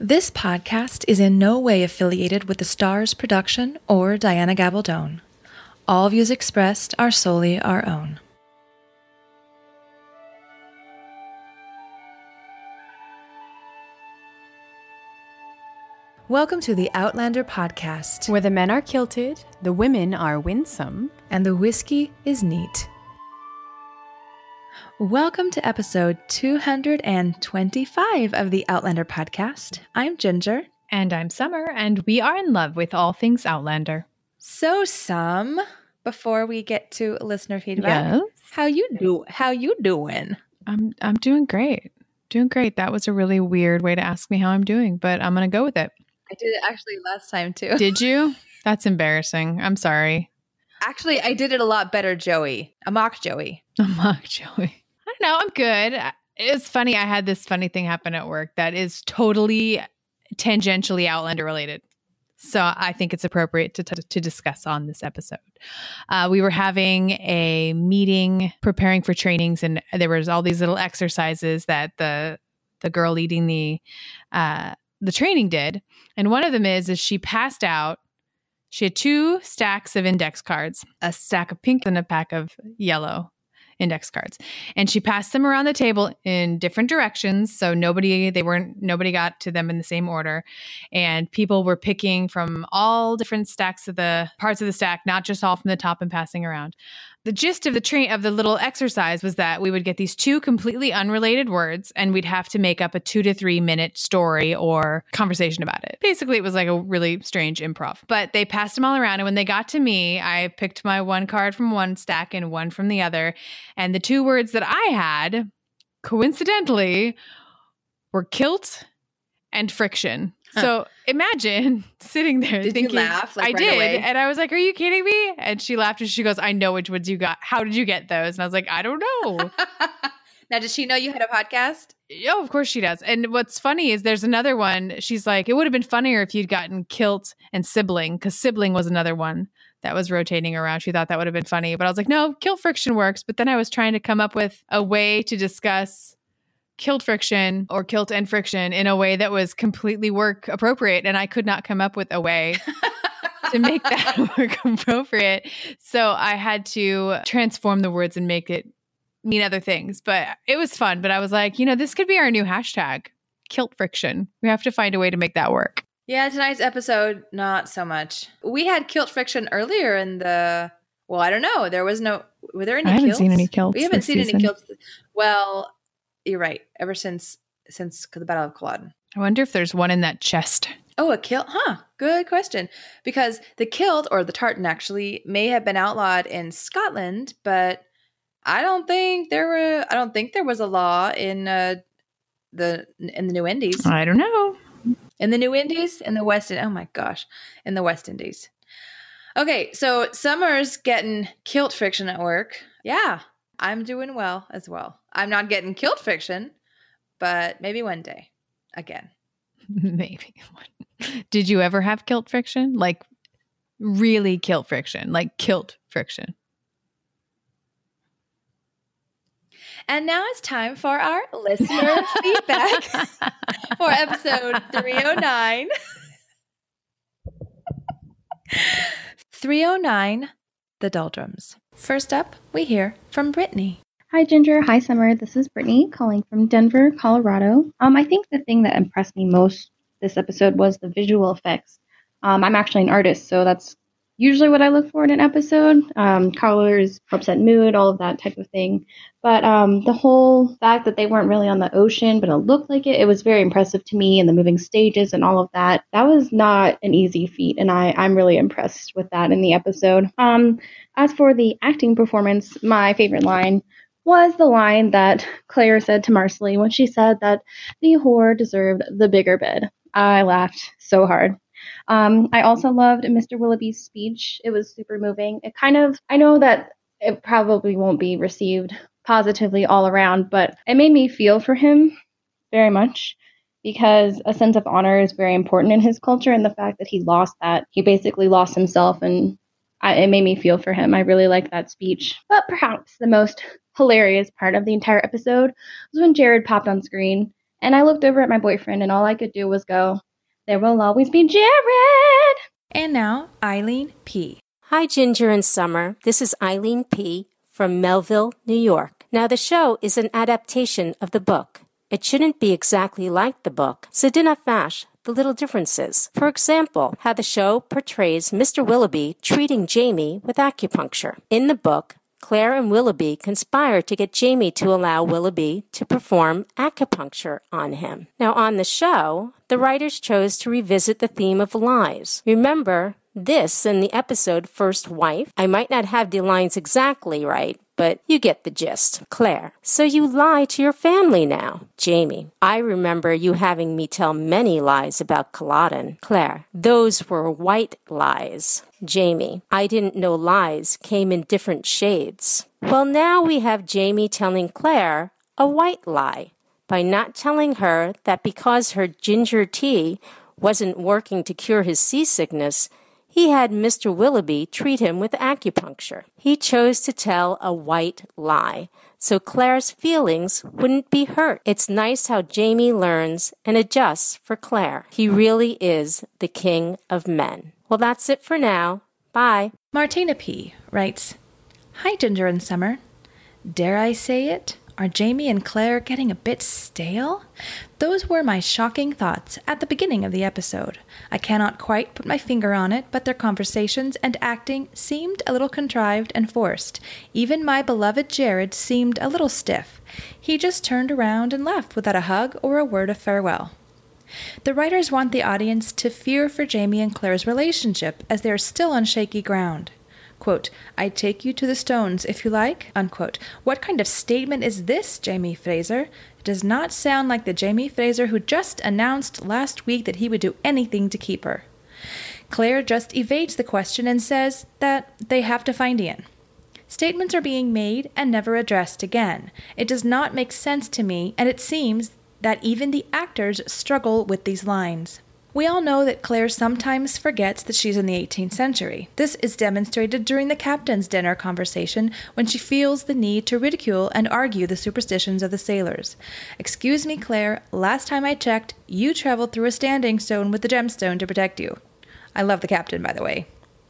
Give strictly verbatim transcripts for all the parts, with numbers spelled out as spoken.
This podcast is in no way affiliated with the Stars production or Diana Gabaldon. All views expressed are solely our own. Welcome to the Outlander podcast, where the men are kilted, the women are winsome, and the whiskey is neat. Welcome to episode two hundred twenty-five of the Outlander podcast. I'm Ginger. And I'm Summer, and we are in love with all things Outlander. So, Sum, before we get to listener feedback, yes. how you do? How you doing? I'm I'm doing great. Doing great. That was a really weird way to ask me how I'm doing, but I'm going to go with it. I did it actually last time too. Did you? That's embarrassing. I'm sorry. Actually, I did it a lot better, Joey. A mock Joey. A mock Joey. I don't know. I'm good. It's funny. I had this funny thing happen at work that is totally tangentially Outlander related. So I think it's appropriate to t- to discuss on this episode. Uh, we were having a meeting preparing for trainings, and there was all these little exercises that the the girl leading the uh, the training did. And one of them is, is she passed out. She had two stacks of index cards, a stack of pink and a pack of yellow index cards. And she passed them around the table in different directions. So nobody, they weren't, nobody got to them in the same order. And people were picking from all different stacks of the parts of the stack, not just all from the top and passing around. The gist of the train of the little exercise was that we would get these two completely unrelated words and we'd have to make up a two to three minute story or conversation about it. Basically, it was like a really strange improv, but they passed them all around. And when they got to me, I picked my one card from one stack and one from the other. And the two words that I had, coincidentally, were kilt and friction. Huh. So imagine sitting there did thinking, you laugh, like, I right did. Away? And I was like, are you kidding me? And she laughed and she goes, I know which ones you got. How did you get those? And I was like, I don't know. Now, does she know you had a podcast? Oh, of course she does. And what's funny is there's another one. She's like, it would have been funnier if you'd gotten kilt and sibling, because sibling was another one that was rotating around. She thought that would have been funny. But I was like, no, kilt friction works. But then I was trying to come up with a way to discuss kilt friction or kilt and friction in a way that was completely work appropriate. And I could not come up with a way to make that work appropriate. So I had to transform the words and make it mean other things. But it was fun. But I was like, you know, this could be our new hashtag, kilt friction. We have to find a way to make that work. Yeah, tonight's episode, not so much. We had kilt friction earlier in the, well, I don't know. There was no, were there any kilts? I haven't kilts? seen any kilts. We haven't seen season. any kilts. Well, you're right. Ever since since the Battle of Culloden. I wonder if there's one in that chest. Oh, a kilt? Huh. Good question. Because the kilt, or the tartan actually, may have been outlawed in Scotland, but I don't think there were. I don't think there was a law in uh, the in the New Indies. I don't know. In the New Indies, in the West. Oh my gosh, in the West Indies. Okay, so Summer's getting kilt friction at work. Yeah, I'm doing well as well. I'm not getting kilt friction, but maybe one day again. Maybe. Did you ever have kilt friction? Like really kilt friction, like kilt friction. And now it's time for our listener feedback for episode three oh nine. three oh nine, The Doldrums. First up, we hear from Brittany. Hi, Ginger. Hi, Summer. This is Brittany calling from Denver, Colorado. Um, I think the thing that impressed me most this episode was the visual effects. Um, I'm actually an artist, so that's usually what I look for in an episode. Um, colors, upset mood, all of that type of thing. But um, the whole fact that they weren't really on the ocean, but it looked like it, it was very impressive to me, and the moving stages and all of that. That was not an easy feat, and I, I'm really impressed with that in the episode. Um, as for the acting performance, my favorite line was the line that Claire said to Marcelly when she said that the whore deserved the bigger bed. I laughed so hard. Um, I also loved Mister Willoughby's speech. It was super moving. It kind of, I know that it probably won't be received positively all around, but it made me feel for him very much because a sense of honor is very important in his culture, and the fact that he lost that, he basically lost himself, and I, it made me feel for him. I really liked that speech. But perhaps the most hilarious part of the entire episode was when Jared popped on screen And I looked over at my boyfriend, and all I could do was go, "There will always be Jared." And now, Eileen P. Hi, Ginger and Summer. This is Eileen P. from Melville, New York. Now, the show is an adaptation of the book. It shouldn't be exactly like the book, so do not fash the little differences. For example, how the show portrays Mister Willoughby treating Jamie with acupuncture. In the book, Claire and Willoughby conspire to get Jamie to allow Willoughby to perform acupuncture on him. Now, on the show, the writers chose to revisit the theme of lies. Remember this in the episode First Wife? I might not have the lines exactly right, but you get the gist. Claire: so you lie to your family now. Jamie: I remember you having me tell many lies about Culloden. Claire: those were white lies. Jamie: I didn't know lies came in different shades. Well, now we have Jamie telling Claire a white lie by not telling her that because her ginger tea wasn't working to cure his seasickness, he had Mister Willoughby treat him with acupuncture. He chose to tell a white lie, so Claire's feelings wouldn't be hurt. It's nice how Jamie learns and adjusts for Claire. He really is the king of men. Well, that's it for now. Bye. Martina P. writes, Hi, Ginger and Summer. Dare I say it? Are Jamie and Claire getting a bit stale? Those were my shocking thoughts at the beginning of the episode. I cannot quite put my finger on it, but their conversations and acting seemed a little contrived and forced. Even my beloved Jared seemed a little stiff. He just turned around and left without a hug or a word of farewell. The writers want the audience to fear for Jamie and Claire's relationship as they are still on shaky ground. Quote, I'd take you to the stones if you like, unquote. What kind of statement is this, Jamie Fraser? It does not sound like the Jamie Fraser who just announced last week that he would do anything to keep her. Claire just evades the question and says that they have to find Ian. Statements are being made and never addressed again. It does not make sense to me, and it seems that even the actors struggle with these lines. We all know that Claire sometimes forgets that she's in the eighteenth century. This is demonstrated during the captain's dinner conversation when she feels the need to ridicule and argue the superstitions of the sailors. Excuse me, Claire, last time I checked, you traveled through a standing stone with the gemstone to protect you. I love the captain, by the way.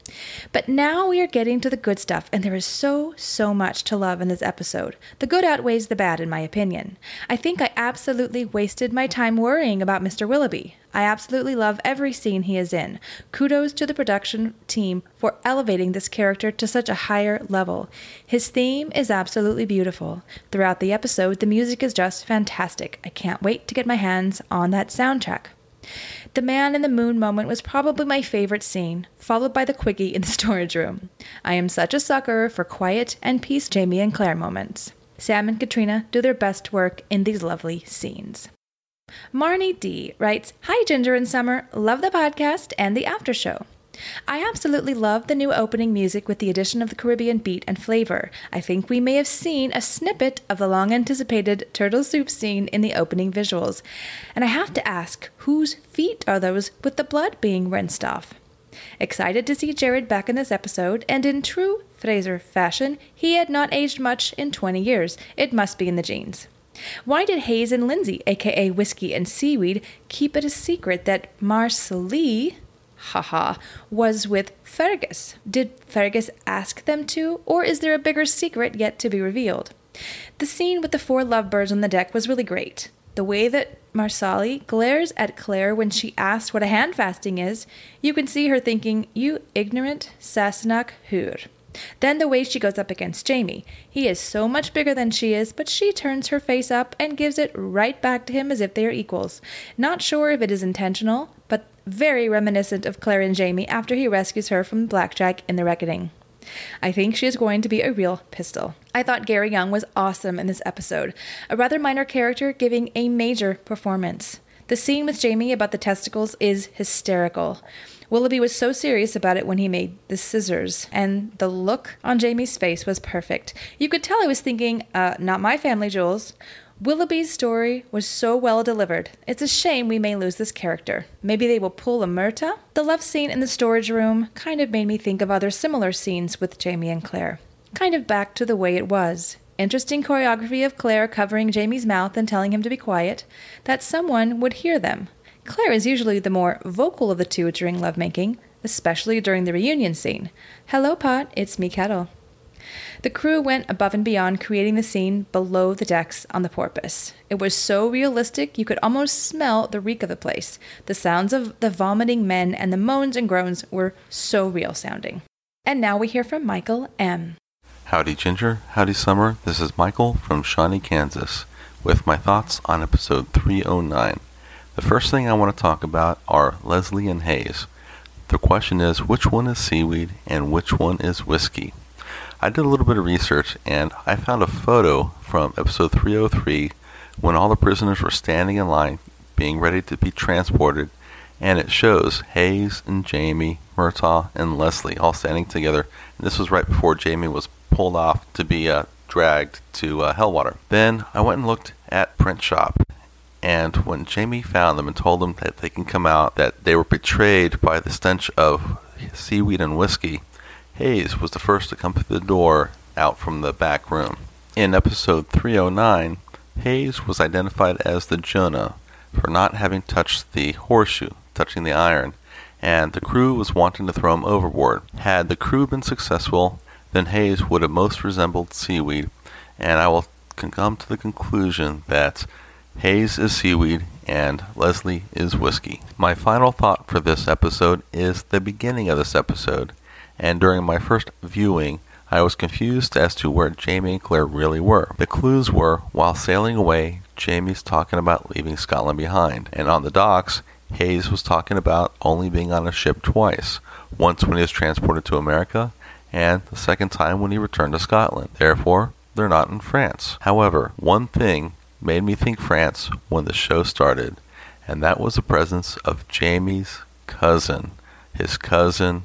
But now we are getting to the good stuff, and there is so, so much to love in this episode. The good outweighs the bad, in my opinion. I think I absolutely wasted my time worrying about Mister Willoughby. I absolutely love every scene he is in. Kudos to the production team for elevating this character to such a higher level. His theme is absolutely beautiful. Throughout the episode, the music is just fantastic. I can't wait to get my hands on that soundtrack. The man in the moon moment was probably my favorite scene, followed by the quickie in the storage room. I am such a sucker for quiet and peace Jamie and Claire moments. Sam and Katrina do their best work in these lovely scenes. Marnie D. writes, Hi, Ginger and Summer. Love the podcast and the after show. I absolutely love the new opening music with the addition of the Caribbean beat and flavor. I think we may have seen a snippet of the long-anticipated turtle soup scene in the opening visuals. And I have to ask, whose feet are those with the blood being rinsed off? Excited to see Jared back in this episode, and in true Fraser fashion, he had not aged much in twenty years. It must be in the genes. Why did Hayes and Lindsay, aka Whiskey and Seaweed, keep it a secret that Marcelie... haha, was with Fergus? Did Fergus ask them to, or is there a bigger secret yet to be revealed? The scene with the four lovebirds on the deck was really great. The way that Marcelie glares at Claire when she asks what a handfasting is, you can see her thinking, you ignorant Sassenach hoor. Then the way she goes up against Jamie. He is so much bigger than she is, but she turns her face up and gives it right back to him as if they are equals. Not sure if it is intentional, but very reminiscent of Claire and Jamie after he rescues her from Blackjack in the Reckoning. I think she is going to be a real pistol. I thought Gary Young was awesome in this episode, a rather minor character giving a major performance. The scene with Jamie about the testicles is hysterical. Willoughby was so serious about it when he made the scissors, and the look on Jamie's face was perfect. You could tell I was thinking, uh, not my family, Jules. Willoughby's story was so well delivered. It's a shame we may lose this character. Maybe they will pull a Myrta? The love scene in the storage room kind of made me think of other similar scenes with Jamie and Claire. Kind of back to the way it was. interesting choreography of Claire covering Jamie's mouth and telling him to be quiet, that someone would hear them. Claire is usually the more vocal of the two during lovemaking, especially during the reunion scene. Hello, Pot, it's me, Kettle. The crew went above and beyond creating the scene below the decks on the Porpoise. It was so realistic you could almost smell the reek of the place. The sounds of the vomiting men and the moans and groans were so real sounding. And now we hear from Michael M. Howdy Ginger, howdy Summer, this is Michael from Shawnee, Kansas, with my thoughts on episode three oh nine. The first thing I want to talk about are Leslie and Hayes. The question is, which one is seaweed and which one is whiskey? I did a little bit of research and I found a photo from episode three oh three when all the prisoners were standing in line being ready to be transported, and it shows Hayes and Jamie, Murtaugh, and Leslie all standing together. And this was right before Jamie was pulled off to be uh, dragged to uh, Hellwater. Then I went and looked at Print Shop, and when Jamie found them and told them that they can come out, that they were betrayed by the stench of seaweed and whiskey, Hayes was the first to come through the door out from the back room. In episode three oh nine, Hayes was identified as the Jonah for not having touched the horseshoe, touching the iron, and the crew was wanting to throw him overboard. Had the crew been successful, then Hayes would have most resembled seaweed, and I will come to the conclusion that Hayes is seaweed and Leslie is whiskey. My final thought for this episode is the beginning of this episode. And during my first viewing, I was confused as to where Jamie and Claire really were. The clues were, while sailing away, Jamie's talking about leaving Scotland behind. And on the docks, Hayes was talking about only being on a ship twice. Once when he was transported to America, and the second time when he returned to Scotland. Therefore, they're not in France. However, one thing made me think France when the show started, and that was the presence of Jamie's cousin. His cousin...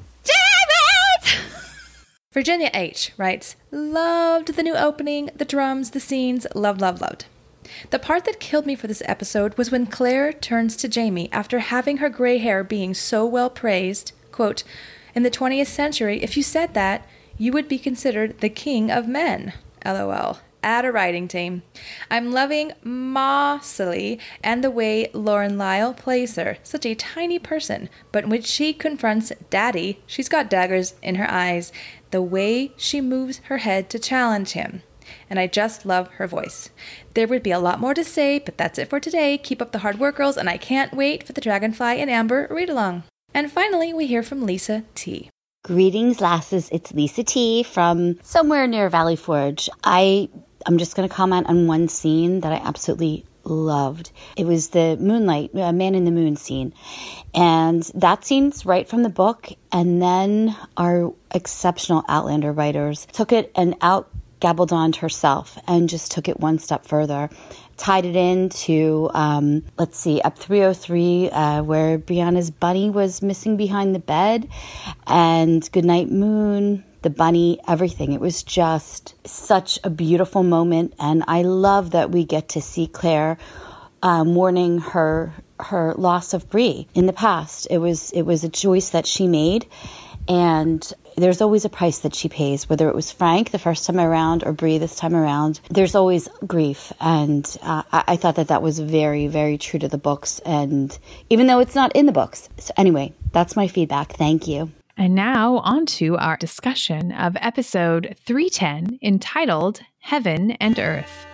Virginia H. writes, loved the new opening, the drums, the scenes, loved, loved, loved. The part that killed me for this episode was when Claire turns to Jamie after having her gray hair being so well praised, quote, in the twentieth century, if you said that, you would be considered the king of men, lol. Add a writing team. I'm loving Mossily and the way Lauren Lyle plays her. Such a tiny person, but when she confronts Daddy, she's got daggers in her eyes. The way she moves her head to challenge him. And I just love her voice. There would be a lot more to say, but that's it for today. Keep up the hard work, girls, and I can't wait for the Dragonfly and Amber read-along. And finally, we hear from Lisa T. Greetings, lasses. It's Lisa T. from somewhere near Valley Forge. I... I'm just going to comment on one scene that I absolutely loved. It was the Moonlight, uh, Man in the Moon scene. And that scene's right from the book. And then our exceptional Outlander writers took it and out Gabaldon herself and just took it one step further. Tied it into, um, let's see, up three oh three, uh, where Brianna's bunny was missing behind the bed. And Goodnight Moon, the bunny, everything. It was just such a beautiful moment. And I love that we get to see Claire uh, mourning her her loss of Bree in the past. It was it was a choice that she made. And there's always a price that she pays, whether it was Frank the first time around or Bree this time around. There's always grief. And uh, I, I thought that that was very, very true to the books. And even though it's not in the books. So anyway, that's my feedback. Thank you. And now on to our discussion of episode three ten, entitled Heaven and Earth.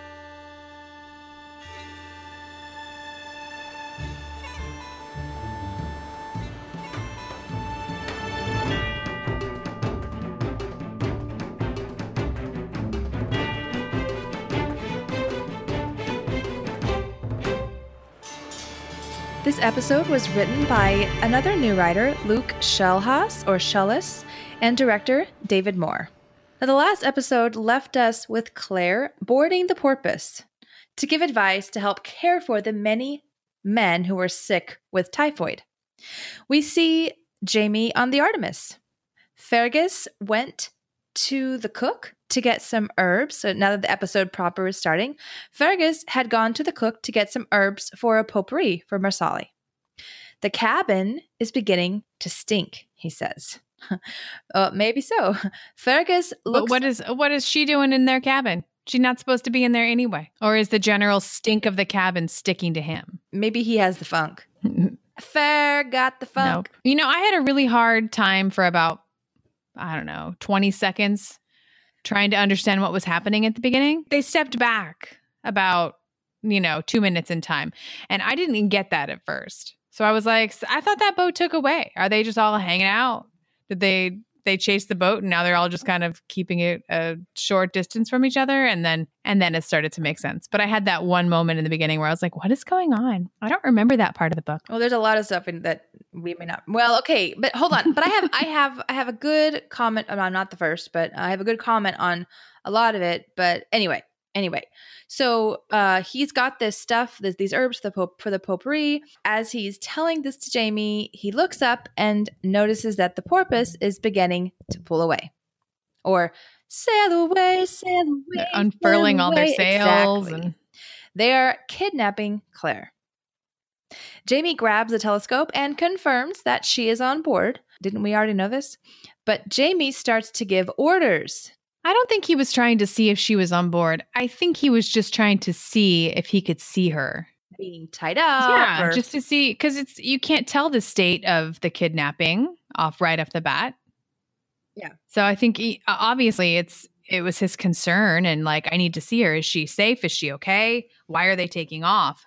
This episode was written by another new writer, Luke Schellhaus, or Schellus, and director David Moore. Now, the last episode left us with Claire boarding the Porpoise to give advice to help care for the many men who were sick with typhoid. We see Jamie on the Artemis. Fergus went to the cook to get some herbs. So now that the episode proper is starting, Fergus had gone to the cook to get some herbs for a potpourri for Marsali. The cabin is beginning to stink, he says. uh, maybe so. Fergus looks... But what is what is she doing in their cabin? She's not supposed to be in there anyway. Or is the general stink of the cabin sticking to him? Maybe he has the funk. Fair got the funk. Nope. You know, I had a really hard time for about, I don't know, twenty seconds trying to understand what was happening at the beginning. They stepped back about, you know, two minutes in time. And I didn't even get that at first. So I was like, I thought that boat took away. Are they just all hanging out? Did they they chase the boat and now they're all just kind of keeping it a short distance from each other? And then and then it started to make sense. But I had that one moment in the beginning where I was like, what is going on? I don't remember that part of the book. Well, there's a lot of stuff in that we may not. Well, okay, but hold on. But I have I have I have a good comment. I'm not the first, but I have a good comment on a lot of it. But anyway, anyway. So uh, he's got this stuff, this, these herbs for the, pop, for the potpourri. As he's telling this to Jamie, he looks up and notices that the porpoise is beginning to pull away. Or sail away, sail away. They're unfurling sail all away. their sails. Exactly. And they are kidnapping Claire. Jamie grabs the telescope and confirms that she is on board. Didn't we already know this? But Jamie starts to give orders. I don't think he was trying to see if she was on board. I think he was just trying to see if he could see her. Being tied up. Yeah, or- just to see, because it's you can't tell the state of the kidnapping off right off the bat. Yeah. So I think he, obviously it's it was his concern and like, I need to see her. Is she safe? Is she okay? Why are they taking off?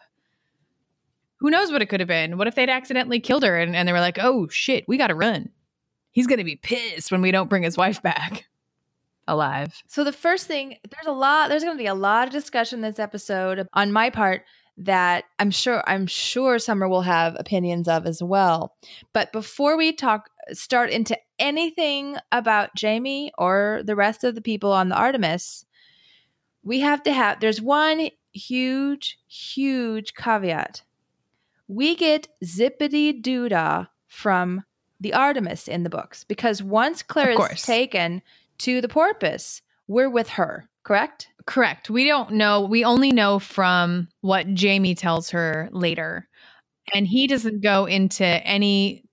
Who knows what it could have been? What if they'd accidentally killed her and, and they were like, oh shit, we got to run. He's going to be pissed when we don't bring his wife back alive. So the first thing, there's a lot, there's going to be a lot of discussion this episode on my part that I'm sure, I'm sure Summer will have opinions of as well. But before we talk, start into anything about Jamie or the rest of the people on the Artemis, we have to have, there's one huge, huge caveat. We get zippity doodah from the Artemis in the books because once Claire is taken to the porpoise, we're with her, correct? Correct. We don't know. We only know from what Jamie tells her later. And he doesn't go into any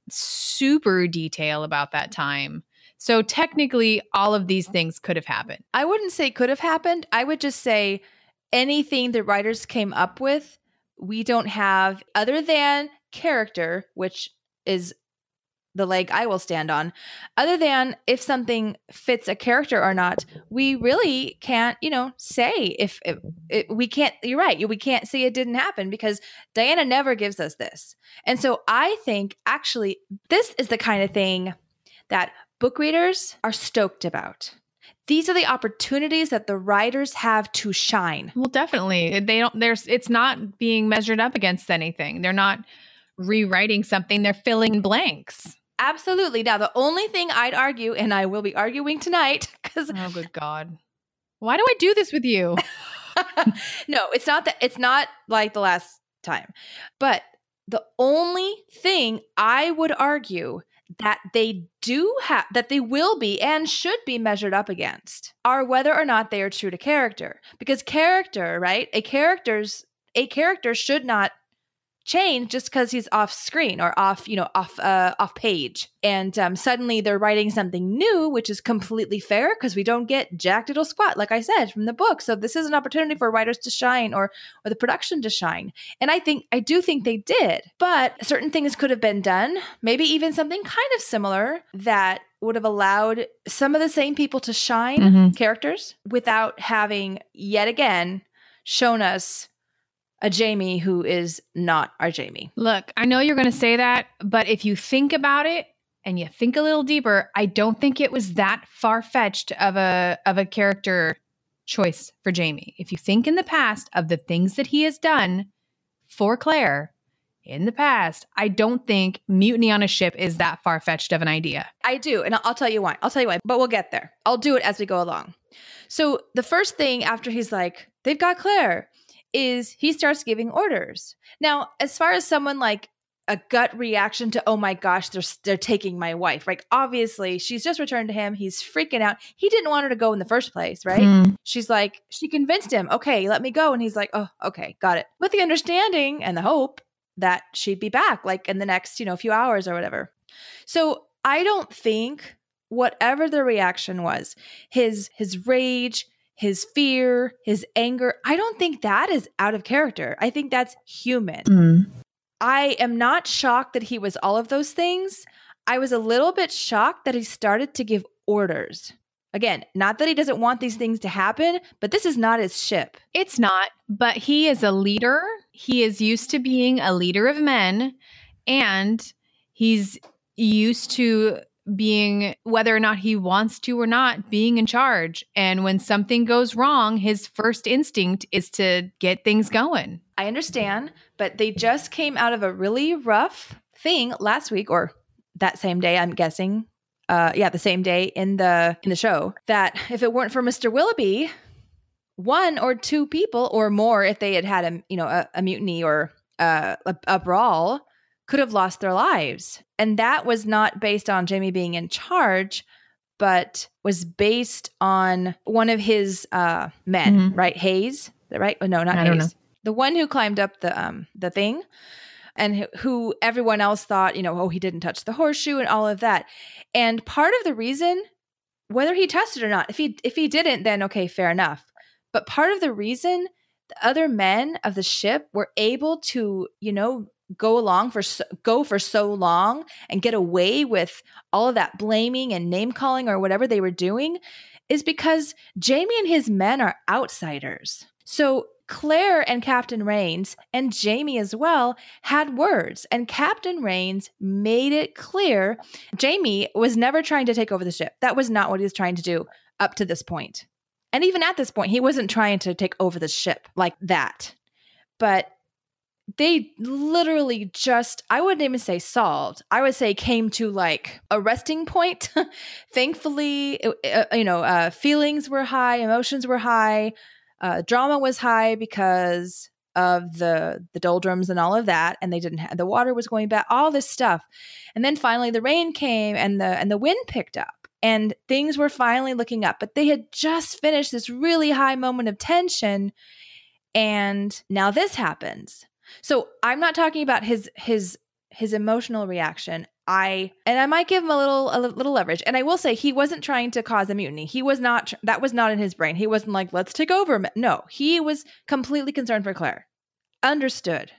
super detail about that time. So technically, all of these things could have happened. I wouldn't say could have happened. I would just say anything the writers came up with, we don't have other than character, which is the leg I will stand on. Other than if something fits a character or not, we really can't, you know, say if, if it, we can't, you're right. We can't say it didn't happen because Diana never gives us this. And so I think actually this is the kind of thing that book readers are stoked about. These are the opportunities that the writers have to shine. Well, definitely. They don't, there's, it's not being measured up against anything. They're not rewriting something. They're filling blanks. Absolutely. Now, the only thing I'd argue, and I will be arguing tonight, because oh, good God, why do I do this with you? No, it's not that. It's not like the last time. But the only thing I would argue that they do have, that they will be and should be measured up against, are whether or not they are true to character. Because character, right? A character's a character should not change just because he's off screen or off, you know, off uh, off page. And um, suddenly they're writing something new, which is completely fair because we don't get jack diddle squat, like I said, from the book. So this is an opportunity for writers to shine or or the production to shine. And I think, I do think they did. But certain things could have been done, maybe even something kind of similar that would have allowed some of the same people to shine, mm-hmm. characters, without having yet again shown us a Jamie who is not our Jamie. Look, I know you're going to say that, but if you think about it and you think a little deeper, I don't think it was that far-fetched of a of a character choice for Jamie. If you think in the past of the things that he has done for Claire in the past, I don't think mutiny on a ship is that far-fetched of an idea. I do, and I'll tell you why. I'll tell you why, but we'll get there. I'll do it as we go along. So the first thing after he's like, they've got Claire, is he starts giving orders. Now, as far as someone like a gut reaction to, oh my gosh, they're, they're taking my wife, right? Obviously, she's just returned to him. He's freaking out. He didn't want her to go in the first place, right? Mm. She's like, she convinced him, okay, let me go. And he's like, oh, okay, got it. With the understanding and the hope that she'd be back like in the next, you know, few hours or whatever. So I don't think whatever the reaction was, his his rage, his fear, his anger. I don't think that is out of character. I think that's human. Mm. I am not shocked that he was all of those things. I was a little bit shocked that he started to give orders. Again, not that he doesn't want these things to happen, but this is not his ship. It's not, but he is a leader. He is used to being a leader of men, and he's used to being, whether or not he wants to or not, being in charge. And when something goes wrong, his first instinct is to get things going. I understand, but they just came out of a really rough thing last week, or that same day, I'm guessing. Uh, yeah, the same day in the in the show, that if it weren't for Mister Willoughby, one or two people or more, if they had had a you know a, a mutiny or uh, a, a brawl, could have lost their lives. And that was not based on Jaime being in charge, but was based on one of his uh, men, Mm-hmm. right? Hayes, is that right? Oh, no, not I Hayes. don't know. The one who climbed up the um the thing, and who, who everyone else thought, you know, oh, he didn't touch the horseshoe and all of that. And part of the reason, whether he touched it or not, if he if he didn't, then okay, fair enough. But part of the reason the other men of the ship were able to, you know, go along for so, go for so long and get away with all of that blaming and name calling or whatever they were doing is because Jaime and his men are outsiders. So Claire and Captain Rains and Jaime as well had words, and Captain Rains made it clear Jaime was never trying to take over the ship. That was not what he was trying to do up to this point. And even at this point, he wasn't trying to take over the ship like that. But they literally just, I wouldn't even say solved. I would say came to like a resting point. Thankfully, uh, you know, uh, feelings were high, emotions were high, uh, drama was high because of the the doldrums and all of that. And they didn't have, the water was going back, all this stuff. And then finally the rain came and the and the wind picked up and things were finally looking up. But they had just finished this really high moment of tension. And now this happens. So I'm not talking about his his his emotional reaction. I and I might give him a little a little leverage. And I will say he wasn't trying to cause a mutiny. He was not. That was not in his brain. He wasn't like, let's take over. No, he was completely concerned for Claire. Understood.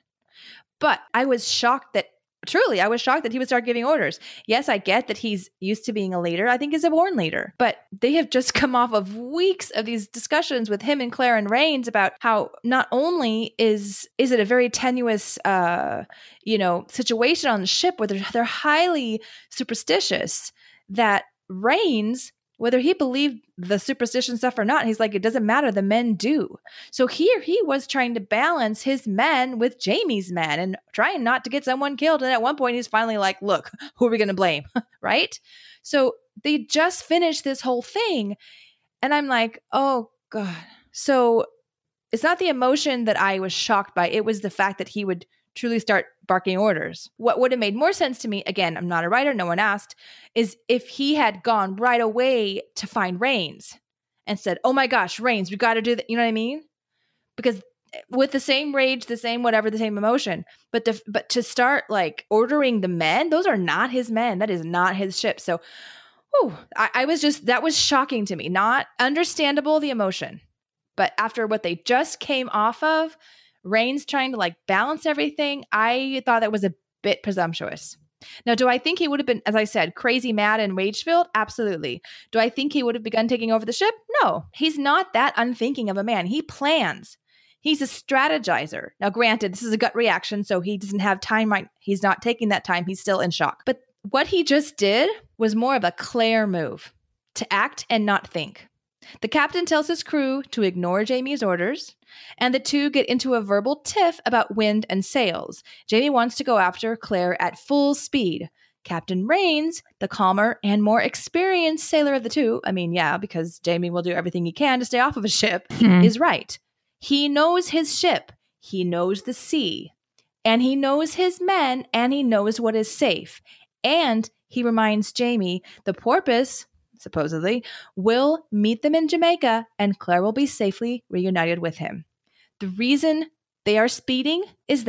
But I was shocked that truly, I was shocked that he would start giving orders. Yes, I get that he's used to being a leader. I think he's a born leader. But they have just come off of weeks of these discussions with him and Claire and Rains about how not only is is it a very tenuous, uh, you know, situation on the ship where they're, they're highly superstitious, that Rains, whether he believed the superstition stuff or not, he's like, it doesn't matter. The men do. So here he was trying to balance his men with Jaime's men and trying not to get someone killed. And at one point, he's finally like, look, who are we going to blame? Right? So they just finished this whole thing. And I'm like, oh, God. So it's not the emotion that I was shocked by. It was the fact that he would truly start barking orders. What would have made more sense to me, again, I'm not a writer, no one asked, is if he had gone right away to find Rains and said, oh my gosh, Rains, we got to do that. You know what I mean? Because with the same rage, the same whatever, the same emotion, but to, but to start like ordering the men, those are not his men. That is not his ship. So whew, I, I was just, that was shocking to me. Not understandable, the emotion. But after what they just came off of, Rains trying to like balance everything, I thought that was a bit presumptuous. Now, do I think he would have been, as I said, crazy mad and rage-filled? Absolutely. Do I think he would have begun taking over the ship? No. He's not that unthinking of a man. He plans. He's a strategizer. Now, granted, this is a gut reaction, so he doesn't have time. Right? He's not taking that time. He's still in shock. But what he just did was more of a Claire move, to act and not think. The captain tells his crew to ignore Jaime's orders, and the two get into a verbal tiff about wind and sails. Jaime wants to go after Claire at full speed. Captain Rains, the calmer and more experienced sailor of the two, I mean, yeah, because Jaime will do everything he can to stay off of a ship, mm-hmm. is right. He knows his ship, he knows the sea, and he knows his men, and he knows what is safe. And he reminds Jaime the porpoise, supposedly, will meet them in Jamaica, and Claire will be safely reunited with him. The reason they are speeding is that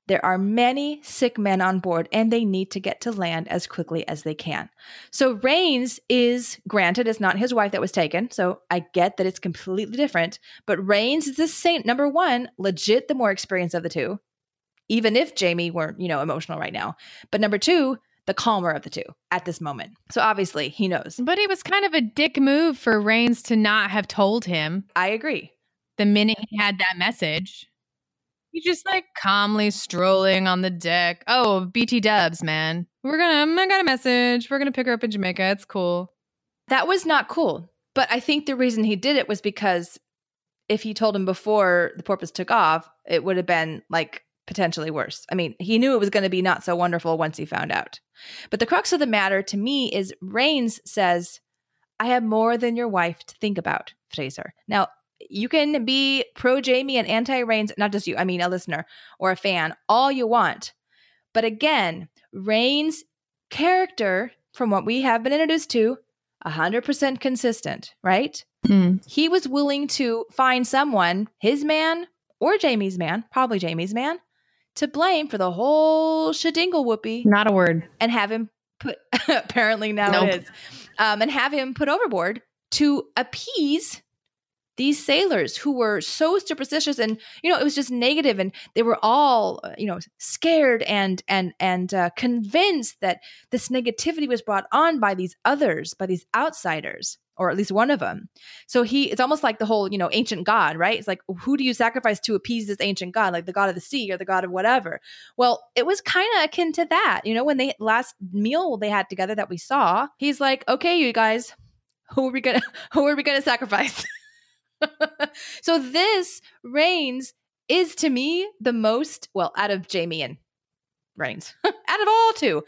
There are many sick men on board, and they need to get to land as quickly as they can. So Rains is, granted, it's not his wife that was taken, so I get that it's completely different, but Rains is the same, number one, legit the more experienced of the two, even if Jamie weren't, you know, emotional right now. But number two, the calmer of the two at this moment. So obviously he knows. But it was kind of a dick move for Rains to not have told him I agree. the minute he had that message. He's just like calmly strolling on the deck. Oh, B T dubs, man. We're gonna, I got a message. We're gonna pick her up in Jamaica. It's cool. That was not cool. But I think the reason he did it was because if he told him before the porpoise took off, it would have been like potentially worse. I mean, he knew it was going to be not so wonderful once he found out. But the crux of the matter to me is Rains says, I have more than your wife to think about, Fraser. Now, you can be pro Jamie and anti Rains, not just you, I mean a listener or a fan, all you want. But again, Rains' character, from what we have been introduced to, one hundred percent consistent, right? Hmm. He was willing to find someone, his man or Jamie's man, probably Jamie's man, to blame for the whole shadingle whoopee Not a word. and have him put, apparently now Nope. it is, um, and have him put overboard to appease these sailors who were so superstitious, and you know it was just negative, and they were all uh, you know scared and and and uh, convinced that this negativity was brought on by these others, by these outsiders, or at least one of them. So he, it's almost like the whole you know ancient god, right? It's like, who do you sacrifice to appease this ancient god, like the god of the sea or the god of whatever? Well, it was kind of akin to that, you know, when they last meal they had together that we saw. He's like, okay, you guys, who are we gonna who are we gonna sacrifice? So this Rains is to me the most, well, out of Jamie and Rains, out of all two,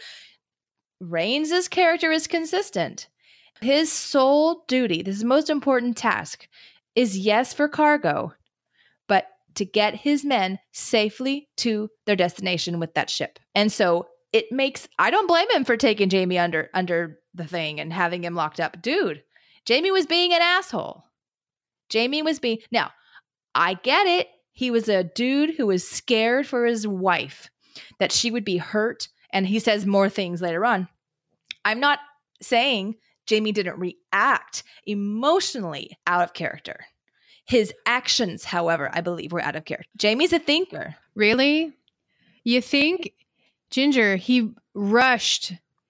Rains' character is consistent. His sole duty, this most important task, is yes for cargo, but to get his men safely to their destination with that ship. And so it makes, I don't blame him for taking Jamie under under the thing and having him locked up. Dude, Jamie was being an asshole. Jamie was being, now, I get it. He was a dude who was scared for his wife, that she would be hurt. And he says more things later on. I'm not saying Jamie didn't react emotionally out of character. His actions, however, I believe were out of character. Jamie's a thinker. Really? You think Ginger, he rushed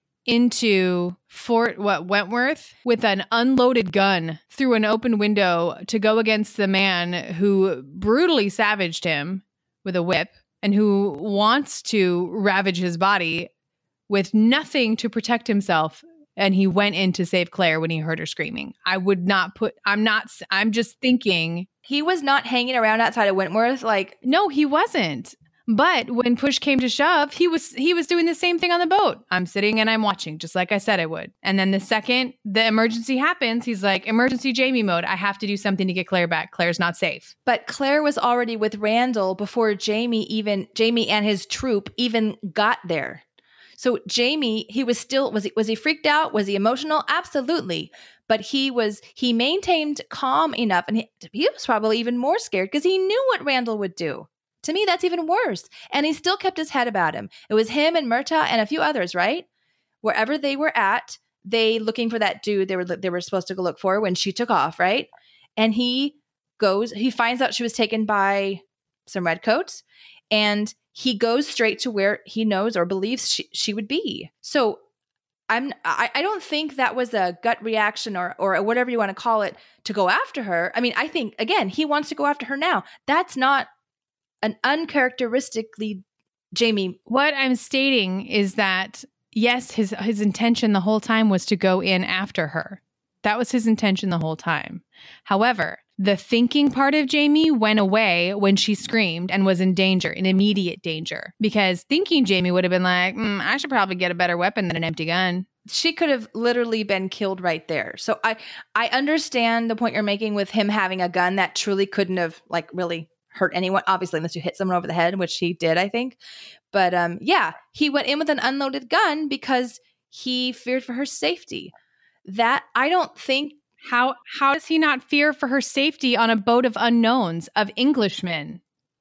into Fort what Wentworth with an unloaded gun through an open window to go against the man who brutally savaged him with a whip and who wants to ravage his body with nothing to protect himself. And he went in to save Claire when he heard her screaming. I would not put, I'm not, I'm just thinking. He was not hanging around outside of Wentworth like, No, he wasn't. But when push came to shove, he was he was doing the same thing on the boat. I'm sitting and I'm watching, just like I said I would. And then the second the emergency happens, he's like, emergency Jamie mode. I have to do something to get Claire back. Claire's not safe. but Claire was already with Randall before Jamie even, Jamie and his troop even got there. So Jamie, he was still, was he, was he freaked out? Was he emotional? Absolutely. But he was, he maintained calm enough, and he, he was probably even more scared because he knew what Randall would do. To me, that's even worse. And he still kept his head about him. It was him and Murtaugh and a few others, right? Wherever they were at, they looking for that dude they were they were supposed to go look for when she took off, right? And he goes, he finds out she was taken by some redcoats, and he goes straight to where he knows or believes she, she would be. So I'm I, I don't think that was a gut reaction or or whatever you want to call it to go after her. I mean, I think again, he wants to go after her now. That's not an uncharacteristically Jamie. What I'm stating is that, yes, his his intention the whole time was to go in after her. That was his intention the whole time. However, the thinking part of Jamie went away when she screamed and was in danger, in immediate danger. Because thinking Jamie would have been like, mm, I should probably get a better weapon than an empty gun. She could have literally been killed right there. So I I understand the point you're making with him having a gun that truly couldn't have like really hurt anyone, obviously, unless you hit someone over the head, which he did, I think. But um, yeah, he went in with an unloaded gun because he feared for her safety. That I don't think. How how does he not fear for her safety on a boat of unknowns, of Englishmen?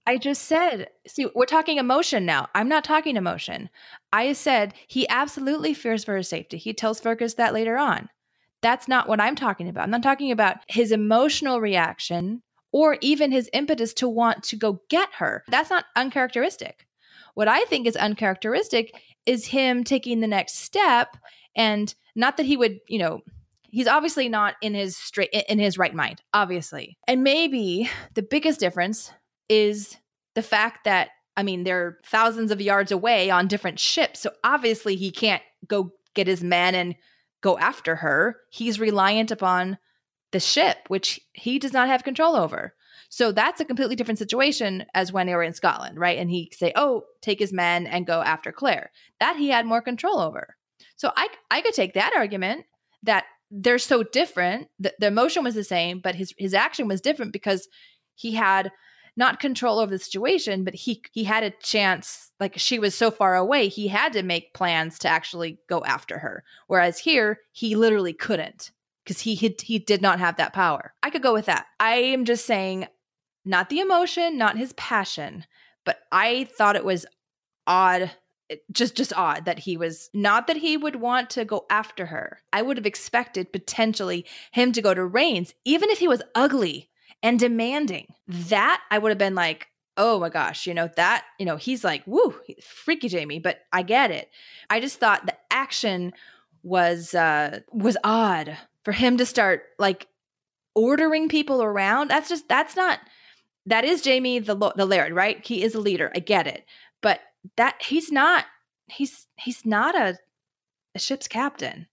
I just said, see, we're talking emotion now. I'm not talking emotion. I said he absolutely fears for his safety. He tells Fergus that later on. That's not what I'm talking about. I'm not talking about his emotional reaction or even his impetus to want to go get her. That's not uncharacteristic. What I think is uncharacteristic is him taking the next step, and not that he would, you know, he's obviously not in his straight in his right mind, obviously. And maybe the biggest difference is the fact that, I mean, they're thousands of yards away on different ships. So obviously he can't go get his men and go after her. He's reliant upon the ship, which he does not have control over. So that's a completely different situation as when they were in Scotland, right? And he say, oh, take his men and go after Claire. That he had more control over. So I, I could take that argument that they're so different. The, the emotion was the same, but his, his action was different because he had not control over the situation, but he he had a chance, like she was so far away, he had to make plans to actually go after her. Whereas here, he literally couldn't because he, he he did not have that power. I could go with that. I am just saying, not the emotion, not his passion, but I thought it was odd, just just odd that he was, not that he would want to go after her. I would have expected potentially him to go to Rains, even if he was ugly and demanding. That I would have been like, oh my gosh, you know, that, you know, he's like, woo, freaky Jamie, but I get it. I just thought the action was, uh, was odd for him to start like ordering people around. That's just, that's not, that is Jamie, the, the Laird, right? He is a leader. I get it. But that he's not, he's, he's not a, a ship's captain.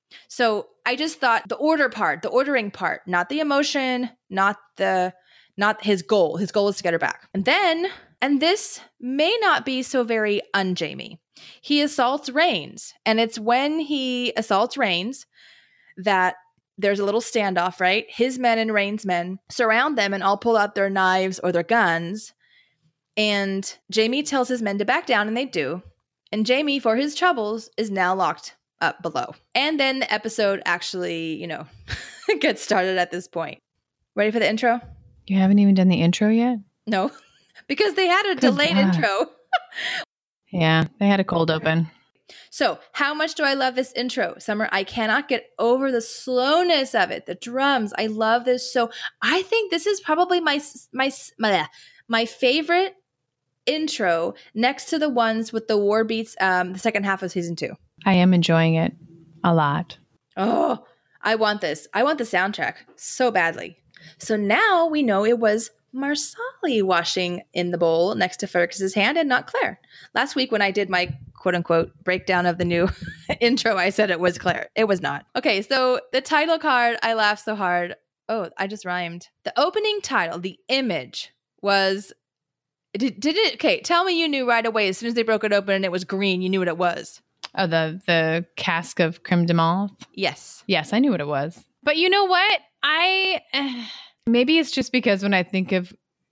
So I just thought the order part, the ordering part, not the emotion, not the, not his goal. His goal is to get her back. And then, and this may not be so very un-Jamie, he assaults Rains. And it's when he assaults Rains that there's a little standoff, right? His men and Rains' men surround them and all pull out their knives or their guns. And Jamie tells his men to back down, and they do. And Jamie, for his troubles, is now locked up below. And then the episode actually, you know, gets started at this point. Ready for the intro? You haven't even done the intro yet? No, because they had a Good delayed God. intro. Yeah, they had a cold open. So how much do I love this intro, Summer? I cannot get over the slowness of it. The drums, I love this. So I think this is probably my my my, my favorite intro next to the ones with the war beats, um, the second half of season two. I am enjoying it a lot. Oh, I want this. I want the soundtrack so badly. So now we know it was Marsali washing in the bowl next to Fergus's hand and not Claire. Last week when I did my quote unquote breakdown of the new intro, I said it was Claire. It was not. Okay, so the title card, I laughed so hard. Oh, I just rhymed. The opening title, the image was, did, did it, okay, tell me you knew right away as soon as they broke it open and it was green, you knew what it was. Oh, the the cask of creme de menthe? Yes. Yes, I knew what it was. But you know what? I uh, maybe it's just because when I think of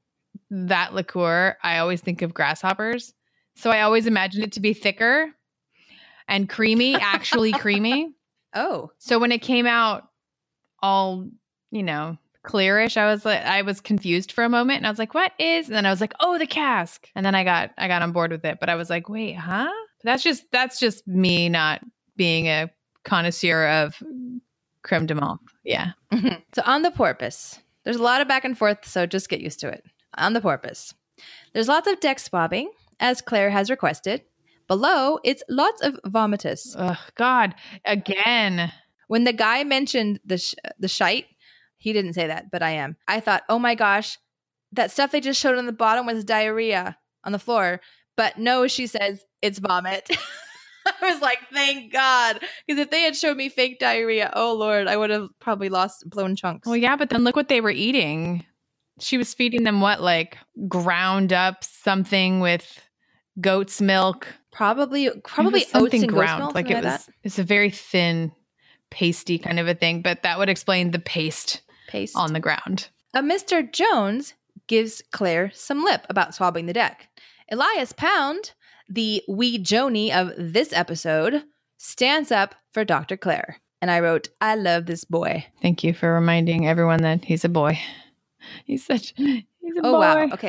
that liqueur, I always think of grasshoppers. So I always imagine it to be thicker and creamy, actually creamy. Oh. So when it came out all, you know, clearish, I was like, I was confused for a moment and I was like, what is? And then I was like, oh, the cask. And then I got I got on board with it. But I was like, wait, huh? That's just that's just me not being a connoisseur of creme de menthe. Yeah. Mm-hmm. So on the porpoise, there's a lot of back and forth, so just get used to it. On the porpoise, there's lots of deck swabbing, as Claire has requested. Below, it's lots of vomitus. Oh, God. Again. When the guy mentioned the sh- the shite, he didn't say that, but I am. I thought, oh my gosh, that stuff they just showed on the bottom was diarrhea on the floor. But no, she says it's vomit. I was like, thank God. Because if they had showed me fake diarrhea, oh Lord, I would have probably lost blown chunks. Well, yeah, but then look what they were eating. She was feeding them what, like ground up something with goat's milk? Probably, probably It was something oats and ground. goat's milk, like it like was. that. It's a very thin, pasty kind of a thing. But that would explain the paste, Paste on the ground. A Mister Jones gives Claire some lip about swabbing the deck. Elias Pound, the wee Joni of this episode, stands up for Doctor Claire. And I wrote, I love this boy. Thank you for reminding everyone that he's a boy. He's such, he's a Oh, boy. wow. Okay.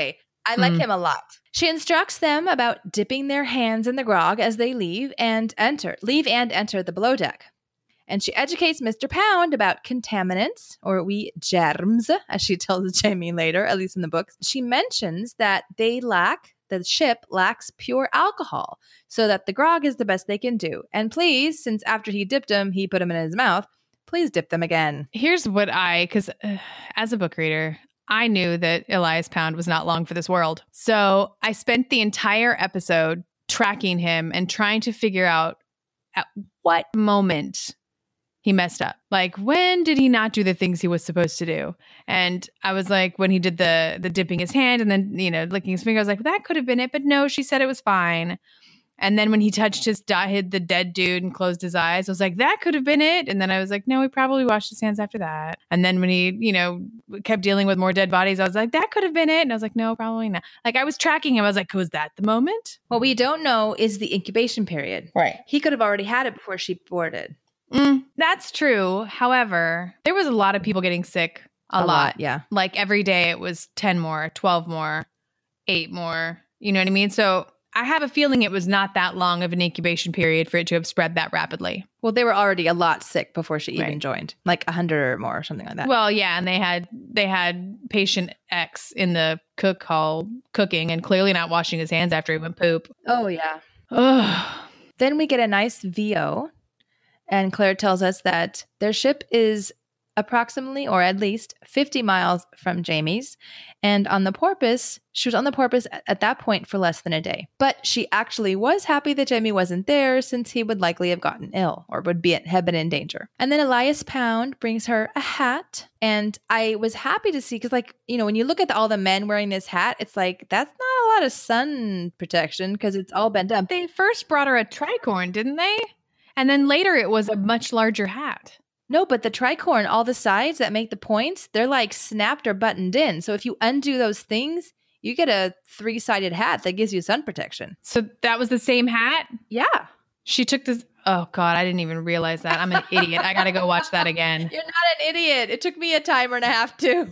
I like Mm. him a lot. She instructs them about dipping their hands in the grog as they leave and enter, leave and enter the below deck. And she educates Mister Pound about contaminants, or we germs, as she tells Jamie later, at least in the books. She mentions that they lack, the ship lacks pure alcohol, so that the grog is the best they can do. And please, since after he dipped them, he put them in his mouth, please dip them again. Here's what I, because uh, as a book reader, I knew that Elias Pound was not long for this world. So I spent the entire episode tracking him and trying to figure out at what moment he messed up. Like, when did he not do the things he was supposed to do? And I was like, when he did the the dipping his hand and then, you know, licking his finger, I was like, that could have been it. But no, she said it was fine. And then when he touched his, hid the dead dude and closed his eyes, I was like, that could have been it. And then I was like, no, he probably washed his hands after that. And then when he, you know, kept dealing with more dead bodies, I was like, that could have been it. And I was like, no, probably not. Like, I was tracking him. I was like, was that the moment? What we don't know is the incubation period. Right. He could have already had it before she boarded. Mm, that's true. However, there was a lot of people getting sick. A, A lot. lot, yeah. Like every day it was ten more, twelve more, eight more. You know what I mean? So I have a feeling it was not that long of an incubation period for it to have spread that rapidly. Well, they were already a lot sick before she even Right. joined, like a hundred or more or something like that. Well, yeah, and they had they had patient X in the cook hall cooking and clearly not washing his hands after he went poop. oh, yeah. Ugh. Then we get a nice V O, and Claire tells us that their ship is approximately, or at least, fifty miles from Jamie's. And on the Porpoise, she was on the Porpoise at, at that point for less than a day. But she actually was happy that Jamie wasn't there, since he would likely have gotten ill or would be have been in danger. And then Elias Pound brings her a hat. And I was happy to see, because, like, you know, when you look at all the men wearing this hat, it's like, that's not a lot of sun protection because it's all bent up. They first brought her a tricorn, didn't they? And then later it was a much larger hat. No, but the tricorn, all the sides that make the points, they're like snapped or buttoned in. So if you undo those things, you get a three-sided hat that gives you sun protection. So that was the same hat? Yeah. She took this. Oh, God, I didn't even realize that. I'm an idiot. I got to go watch that again. You're not an idiot. It took me a timer and a half too.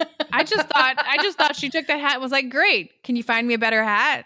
I just thought I just thought she took that hat and was like, great. Can you find me a better hat?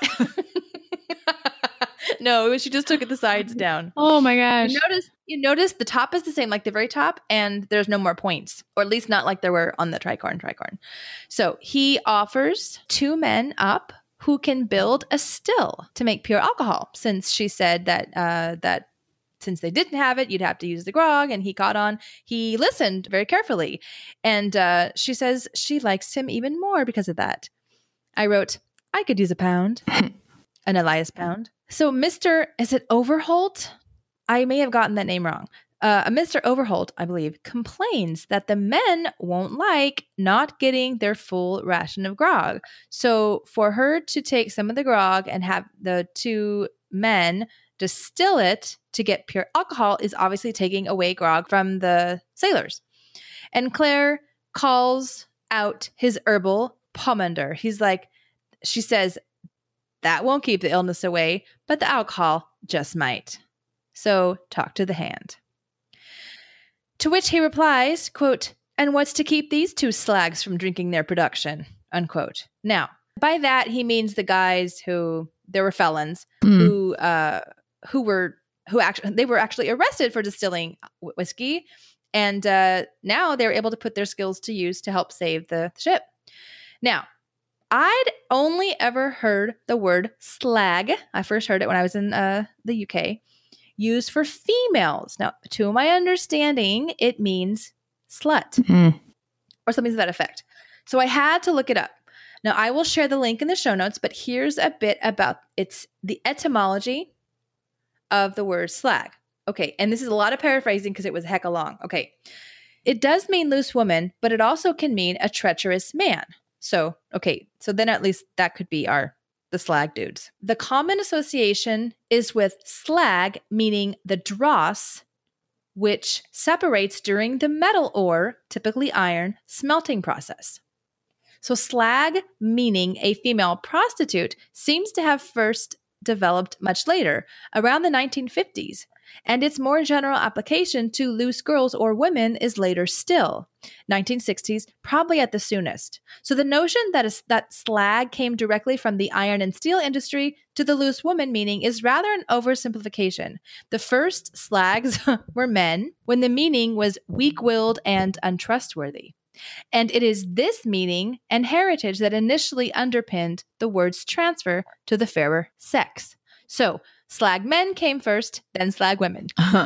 No, it was, she just took it the sides down. Oh my gosh. You notice, you notice the top is the same, like the very top, and there's no more points, or at least not like there were on the tricorn tricorn. So he offers two men up who can build a still to make pure alcohol, since she said that uh, that since they didn't have it, you'd have to use the grog, and he caught on. He listened very carefully, and uh, she says she likes him even more because of that. I wrote, I could use a pound, an Elias Pound. So Mister, is it Overholt? I may have gotten that name wrong. Uh, Mister Overholt, I believe, complains that the men won't like not getting their full ration of grog. So for her to take some of the grog and have the two men distill it to get pure alcohol is obviously taking away grog from the sailors. And Claire calls out his herbal pomander. He's like, she says, that won't keep the illness away, but the alcohol just might. So talk to the hand. To which he replies, quote, and what's to keep these two slags from drinking their production, unquote. Now, by that, he means the guys who, there were felons, Mm. who uh, who were, who actually, they were actually arrested for distilling wh- whiskey. And uh, now they're able to put their skills to use to help save the ship. Now, I'd only ever heard the word slag. I first heard it when I was in uh, the U K, used for females. Now, to my understanding, it means slut Mm. or something to that effect. So I had to look it up. Now, I will share the link in the show notes, but here's a bit about it's the etymology of the word slag. Okay, and this is a lot of paraphrasing because it was hecka long. Okay, it does mean loose woman, but it also can mean a treacherous man. So, okay, so then at least that could be our, the slag dudes. The common association is with slag, meaning the dross, which separates during the metal ore, typically iron, smelting process. So slag, meaning a female prostitute, seems to have first developed much later, around the nineteen fifties, and its more general application to loose girls or women is later still, nineteen sixties, probably at the soonest. So the notion that, a, that slag came directly from the iron and steel industry to the loose woman meaning is rather an oversimplification. The first slags were men, when the meaning was weak-willed and untrustworthy. And it is this meaning and heritage that initially underpinned the word's transfer to the fairer sex. So, slag men came first, then slag women. Uh-huh.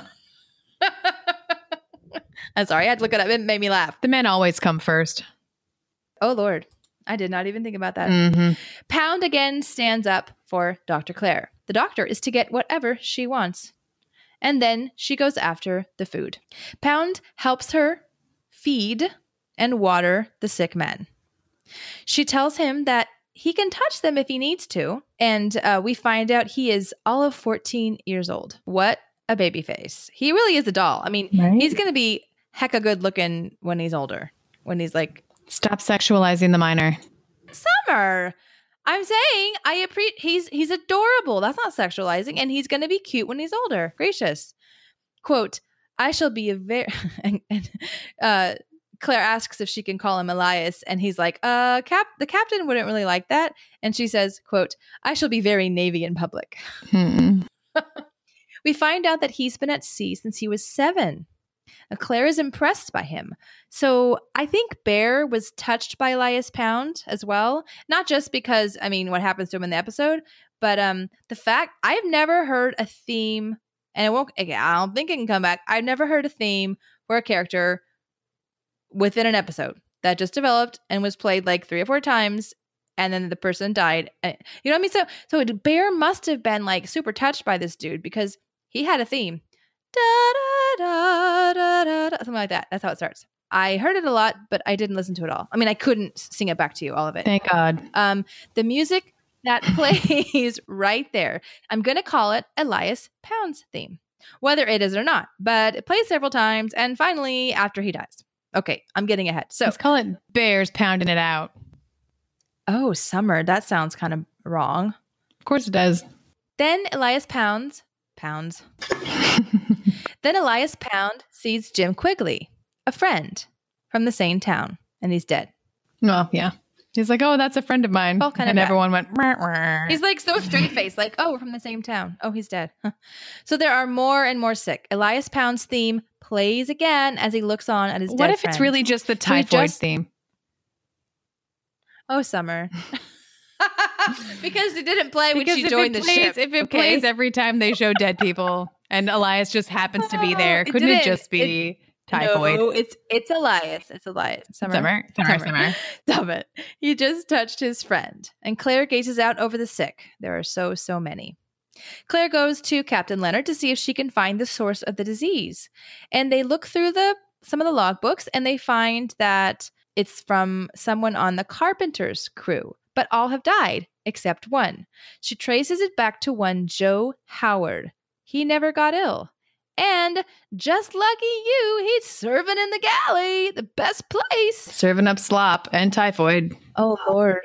I'm sorry, I had to look it up. It made me laugh. The men always come first. Oh, Lord. I did not even think about that. Mm-hmm. Pound again stands up for Doctor Claire. The doctor is to get whatever she wants. And then she goes after the food. Pound helps her feed and water the sick men. She tells him that he can touch them if he needs to. And uh, we find out he is all of fourteen years old. What a baby face. He really is a doll. I mean, Right. he's going to be hecka good looking when he's older. When he's like, Stop sexualizing the minor. Summer. I'm saying I appreciate he's he's adorable. That's not sexualizing, and he's going to be cute when he's older. Gracious. Quote, I shall be a very and, and uh Claire asks if she can call him Elias, and he's like, uh, cap the captain wouldn't really like that. And she says, quote, I shall be very Navy in public. Hmm. We find out that he's been at sea since he was seven. Now, Claire is impressed by him. So I think Bear was touched by Elias Pound as well. Not just because, I mean, what happens to him in the episode, but um, the fact I've never heard a theme, and it won't, again, I don't think it can come back. I've never heard a theme for a character within an episode that just developed and was played like three or four times, and then the person died. You know what I mean? So, so Bear must have been like super touched by this dude because he had a theme. Da, da, da, da, da, da, something like that. That's how it starts. I heard it a lot, but I didn't listen to it all. I mean, I couldn't sing it back to you, all of it. Thank God. Um, the music that plays right there, I'm going to call it Elias Pound's theme, whether it is or not. But it plays several times, and finally, after he dies. Okay, I'm getting ahead. So Let's call it Bears pounding it out. Oh, Summer. That sounds kind of wrong. Of course it does. Then Elias Pounds, Pounds. Then Elias Pound sees Jim Quigley, a friend from the same town, and he's dead. Well, yeah. He's like, oh, that's a friend of mine. Well, kind of and bad. everyone went, "Rah, rah." He's like so straight faced, like, oh, we're from the same town. Oh, he's dead. So there are more and more sick. Elias Pound's theme plays again as he looks on at his What dead if it's friend. really just the So he typhoid just- theme? Oh, Summer. Because it didn't play when Because she if joined it the plays, ship. if it okay? plays every time they show dead people and Elias just happens to be there, It couldn't it didn't. just be typhoid? No, it's it's Elias. It's Elias. Summer. Summer, summer, summer. Stop it. He just touched his friend. And Claire gazes out over the sick. There are so, so many. Claire goes to Captain Leonard to see if she can find the source of the disease. And they look through the some of the logbooks, and they find that it's from someone on the carpenter's crew. But all have died, except one. She traces it back to one Joe Howard. He never got ill. And just lucky you, he's serving in the galley, the best place. Serving up slop and typhoid. Oh, Lord.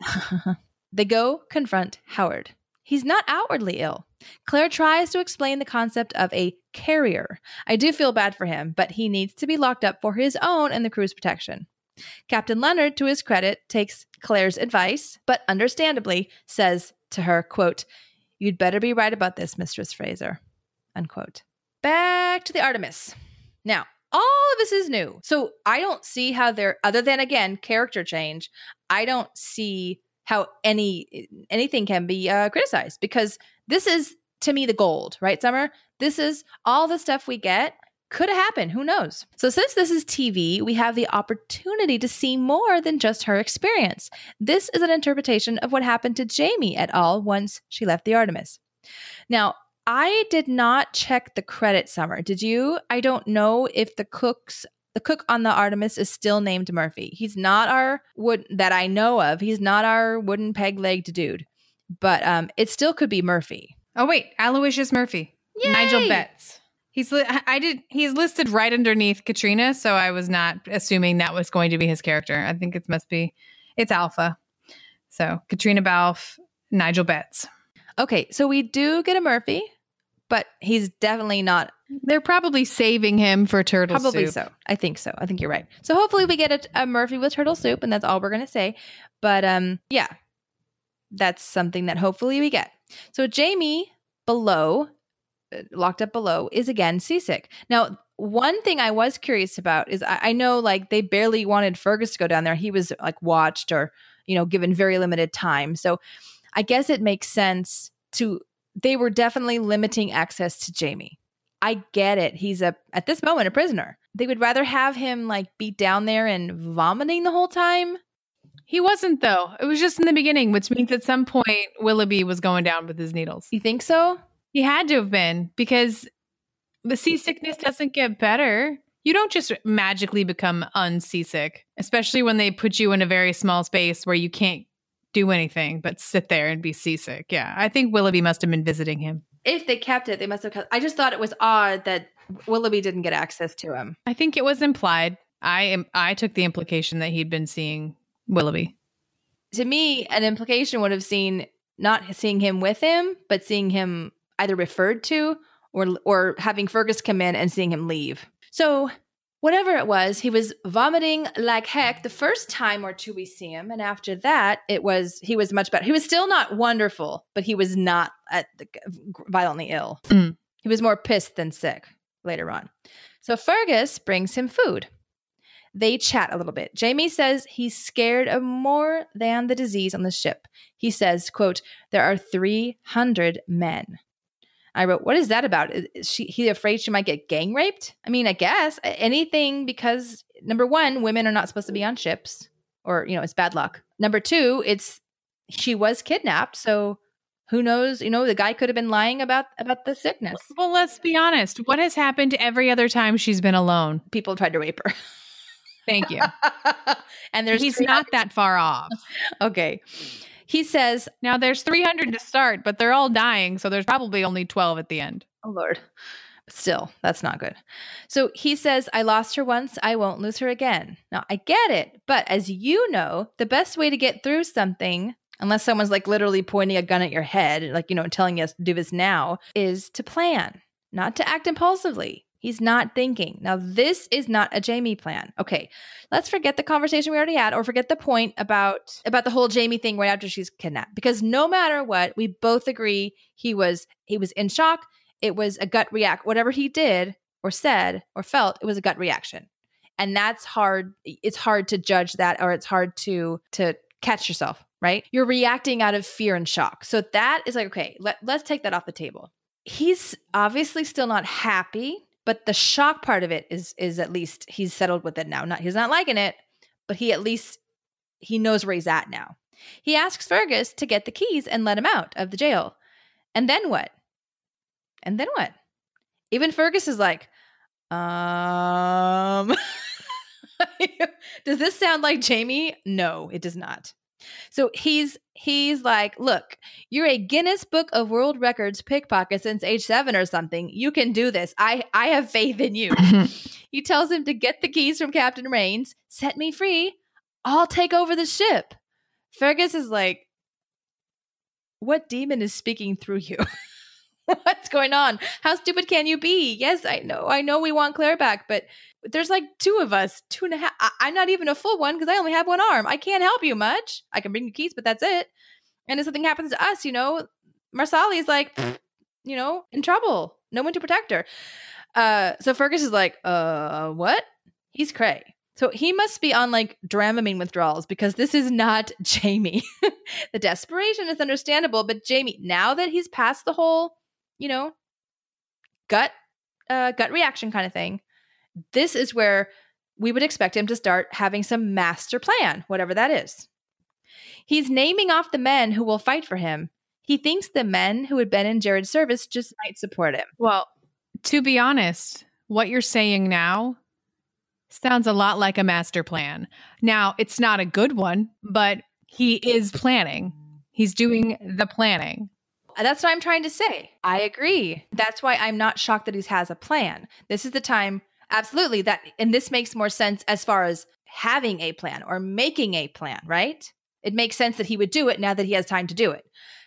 They go confront Howard. He's not outwardly ill. Claire tries to explain the concept of a carrier. I do feel bad for him, but he needs to be locked up for his own and the crew's protection. Captain Leonard, to his credit, takes Claire's advice, but understandably says to her, quote, "You'd better be right about this, Mistress Fraser," unquote. Back to the Artemis. Now, all of this is new. So I don't see how they're, other than, again, character change, I don't see how any anything can be uh, criticized, because this is, to me, the gold, right, Summer? This is all the stuff we get. Could have happened. Who knows? So since this is T V, we have the opportunity to see more than just her experience. This is an interpretation of what happened to Jamie et al. Once she left the Artemis. Now, I did not check the credit, Summer. Did you? I don't know if the cooks, the cook on the Artemis is still named Murphy. He's not our wood that I know of. He's not our wooden peg-legged dude, but um, it still could be Murphy. Oh, wait. Aloysius Murphy. Yay! Nigel Betts. He's li- I did. He's listed right underneath Katrina, so I was not assuming that was going to be his character. I think it must be. It's Alpha. So Katrina Balfe, Nigel Betts. Okay, so we do get a Murphy, but he's definitely not. They're probably saving him for turtle Probably soup. so. I think so. I think you're right. So hopefully we get a, a Murphy with turtle soup, and that's all we're going to say. But um, yeah, that's something that hopefully we get. So Jamie below, locked up below, is again seasick. Now, one thing I was curious about is I, I know like they barely wanted Fergus to go down there. He was like watched or, you know, given very limited time. So I guess it makes sense to, they were definitely limiting access to Jamie. I get it. He's a, at this moment, a prisoner. They would rather have him like be down there and vomiting the whole time. He wasn't, though. It was just in the beginning, which means at some point Willoughby was going down with his needles. You think so? He had to have been, because the seasickness doesn't get better. You don't just magically become unseasick, especially when they put you in a very small space where you can't do anything but sit there and be seasick. Yeah, I think Willoughby must have been visiting him. If they kept it, they must have kept, I just thought it was odd that Willoughby didn't get access to him. I think it was implied. I am. I took the implication that he'd been seeing Willoughby. To me, an implication would have seen not seeing him with him, but seeing him either referred to or or having Fergus come in and seeing him leave. So whatever it was, he was vomiting like heck the first time or two we see him. And after that, it was he was much better. He was still not wonderful, but he was not at the, violently ill. Mm. He was more pissed than sick later on. So Fergus brings him food. They chat a little bit. Jamie says he's scared of more than the disease on the ship. He says, quote, there are three hundred men. I wrote, what is that about? Is she, he afraid she might get gang raped? I mean, I guess anything, because number one, women are not supposed to be on ships, or, you know, it's bad luck. Number two, it's, she was kidnapped. So who knows, you know, the guy could have been lying about, about the sickness. Well, let's be honest. What has happened every other time she's been alone? People tried to rape her. Thank you. And there's He's not that far off. Okay. He says, now there's three hundred to start, but they're all dying. So there's probably only twelve at the end. oh Lord, still, that's not good. So he says, I lost her once. I won't lose her again. Now I get it. But as you know, the best way to get through something, unless someone's like literally pointing a gun at your head, like, you know, telling you to do this now, is to plan, not to act impulsively. He's not thinking. Now, this is not a Jamie plan. Okay, let's forget the conversation we already had, or forget the point about, about the whole Jamie thing right after she's kidnapped. Because no matter what, we both agree he was he was in shock. It was a gut react. Whatever he did or said or felt, it was a gut reaction. And that's hard. It's hard to judge that, or it's hard to to catch yourself, right? You're reacting out of fear and shock. So that is like, okay, let, let's take that off the table. He's obviously still not happy. But the shock part of it is is at least he's settled with it now. Not he's not liking it, but he at least he knows where he's at now. He asks Fergus to get the keys and let him out of the jail. And then what? And then what? Even Fergus is like, um, does this sound like Jamie? No, it does not. So he's he's like, look, you're a Guinness Book of World Records pickpocket since age seven or something. You can do this. I, I have faith in you. He tells him to get the keys from Captain Rains, set me free. I'll take over the ship. Fergus is like, what demon is speaking through you? What's going on? How stupid can you be? Yes, I know. I know we want Claire back, but there's like two of us, two and a half. I- I'm not even a full one because I only have one arm. I can't help you much. I can bring you keys, but that's it. And if something happens to us, you know, Marsali's like, you know, in trouble. No one to protect her. Uh, so Fergus is like, uh, what? He's cray. So he must be on like Dramamine withdrawals, because this is not Jamie. The desperation is understandable, but Jamie, now that he's past the whole, you know, gut, uh, gut reaction kind of thing, this is where we would expect him to start having some master plan, whatever that is. He's naming off the men who will fight for him. He thinks the men who had been in Jared's service just might support him. Well, to be honest, what you're saying now sounds a lot like a master plan. Now, it's not a good one, but he is planning. He's doing the planning. That's what I'm trying to say. I agree. That's why I'm not shocked that he has a plan. This is the time, absolutely, that, and this makes more sense as far as having a plan or making a plan, right? It makes sense that he would do it now that he has time to do it.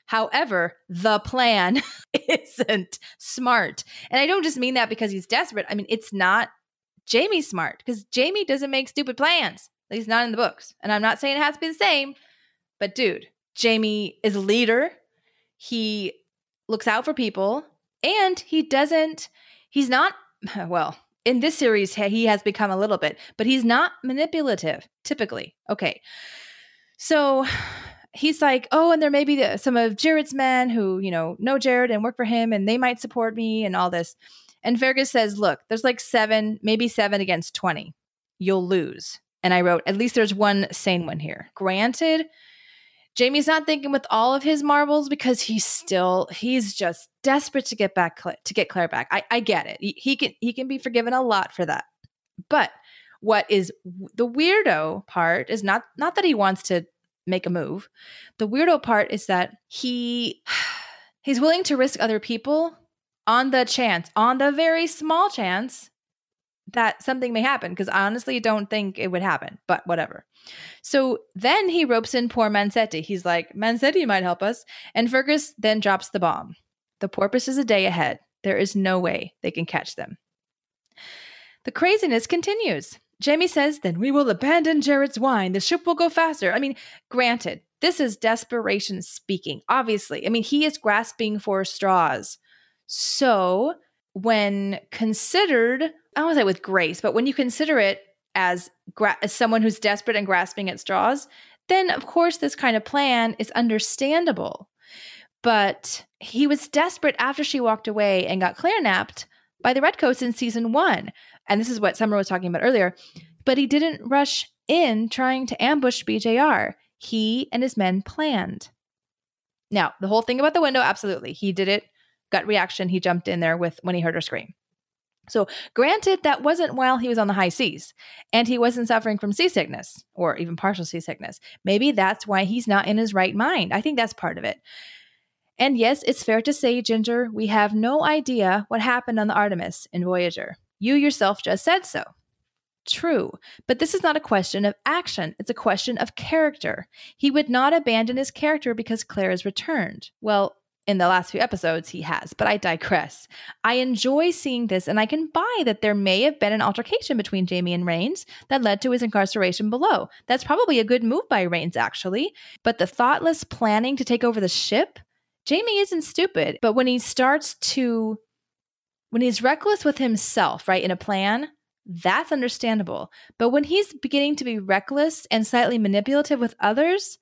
However, the plan isn't smart. And I don't just mean that because he's desperate. I mean, it's not Jaime smart, because Jaime doesn't make stupid plans. At least not in the books. And I'm not saying it has to be the same, but dude, Jaime is a leader. He looks out for people, and he doesn't, he's not, well, in this series, he has become a little bit, but he's not manipulative, typically. Okay. So he's like, oh, and there may be the, some of Jared's men who, you know, know Jared and work for him, and they might support me and all this. And Fergus says, look, there's like seven, maybe seven against twenty. You'll lose. And I wrote, at least there's one sane one here. Granted, Jaime's not thinking with all of his marbles, because he's still, he's just desperate to get back, to get Claire back. I, I get it. He, he can, he can be forgiven a lot for that. But what is the weirdo part is not, not that he wants to make a move. The weirdo part is that he, he's willing to risk other people on the chance, on the very small chance that something may happen, because I honestly don't think it would happen, but whatever. So then he ropes in poor Mancetti. He's like, Mancetti might help us. And Fergus then drops the bomb. The porpoise is a day ahead. There is no way they can catch them. The craziness continues. Jaime says, then we will abandon Jared's wine. The ship will go faster. I mean, granted, this is desperation speaking, obviously. I mean, he is grasping for straws. So when considered, I don't want to say with grace, but when you consider it as, gra- as someone who's desperate and grasping at straws, then of course this kind of plan is understandable. But he was desperate after she walked away and got Claire napped by the Redcoats in season one. And this is what Summer was talking about earlier. But he didn't rush in trying to ambush B J R. He and his men planned. Now, the whole thing about the window, absolutely. He did it. Gut reaction. He jumped in there with when he heard her scream. So granted, that wasn't while he was on the high seas, and he wasn't suffering from seasickness or even partial seasickness. Maybe that's why he's not in his right mind. I think that's part of it. And yes, it's fair to say, Ginger, we have no idea what happened on the Artemis in Voyager. You yourself just said so. True, but this is not a question of action. It's a question of character. He would not abandon his character because Claire is returned. Well, in the last few episodes, he has, but I digress. I enjoy seeing this, and I can buy that there may have been an altercation between Jaime and Rains that led to his incarceration below. That's probably a good move by Rains, actually. But the thoughtless planning to take over the ship, Jaime isn't stupid. But when he starts to, when he's reckless with himself, right, in a plan, that's understandable. But when he's beginning to be reckless and slightly manipulative with others,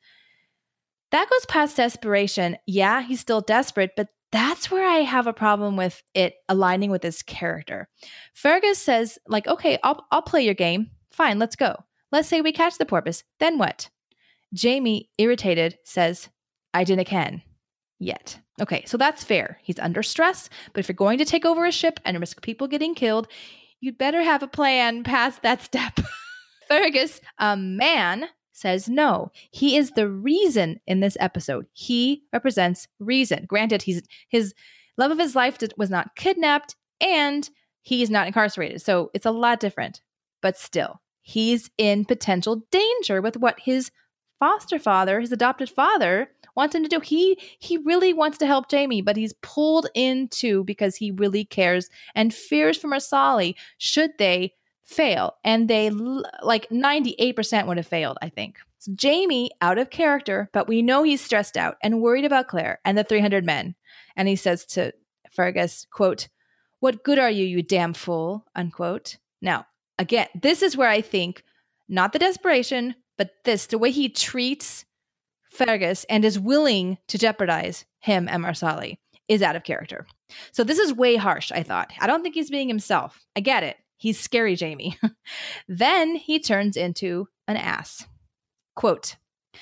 that goes past desperation. Yeah, he's still desperate, but that's where I have a problem with it aligning with his character. Fergus says, like, okay, I'll, I'll play your game. Fine, let's go. Let's say we catch the porpoise. Then what? Jaime, irritated, says, I dinna ken. Yet. Okay, so that's fair. He's under stress, but if you're going to take over a ship and risk people getting killed, you'd better have a plan past that step. Fergus, a man, says no. He is the reason in this episode. He represents reason. Granted, he's his love of his life did, was not kidnapped, and he is not incarcerated. So it's a lot different. But still, he's in potential danger with what his foster father, his adopted father, wants him to do. He he really wants to help Jaime, but he's pulled into because he really cares and fears for Marsali should they fail. And they, like ninety-eight percent would have failed, I think. So Jaime, out of character, but we know he's stressed out and worried about Claire and the three hundred men. And he says to Fergus, quote, what good are you, you damn fool, unquote. Now, again, this is where I think, not the desperation, but this, the way he treats Fergus and is willing to jeopardize him and Marsali is out of character. So this is way harsh, I thought. I don't think he's being himself. I get it. He's scary, Jaime. Then he turns into an ass. Quote,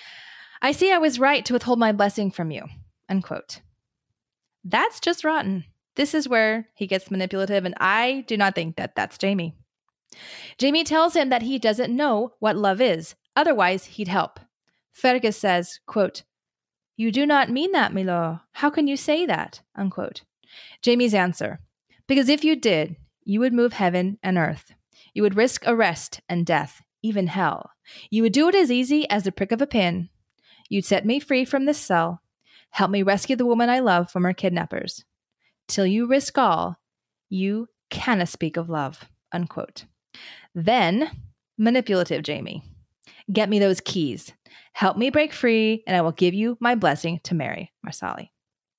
I see I was right to withhold my blessing from you, unquote. That's just rotten. This is where he gets manipulative, and I do not think that that's Jaime. Jaime tells him that he doesn't know what love is. Otherwise, he'd help. Fergus says, quote, you do not mean that, Milo. How can you say that? Unquote. Jaime's answer, because if you did, you would move heaven and earth. You would risk arrest and death, even hell. You would do it as easy as the prick of a pin. You'd set me free from this cell. Help me rescue the woman I love from her kidnappers. Till you risk all, you canna speak of love, unquote. Then, manipulative Jamie. Get me those keys. Help me break free, and I will give you my blessing to marry Marsali.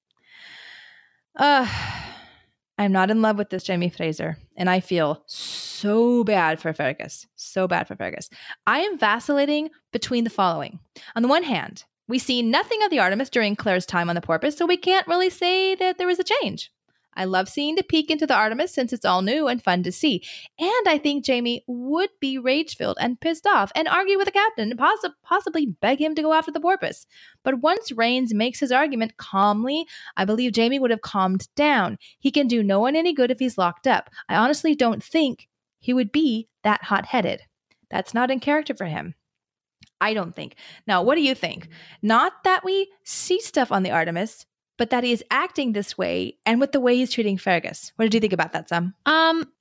Uh, I'm not in love with this Jamie Fraser, and I feel so bad for Fergus. So bad for Fergus. I am vacillating between the following. On the one hand, we see nothing of the Artemis during Claire's time on the Porpoise, so we can't really say that there was a change. I love seeing the peek into the Artemis since it's all new and fun to see. And I think Jamie would be rage-filled and pissed off and argue with the captain and poss- possibly beg him to go after the Porpoise. But once Rains makes his argument calmly, I believe Jamie would have calmed down. He can do no one any good if he's locked up. I honestly don't think he would be that hot-headed. That's not in character for him. I don't think. Now, what do you think? Not that we see stuff on the Artemis, but that he is acting this way and with the way he's treating Fergus. What did you think about that, Sam? Um,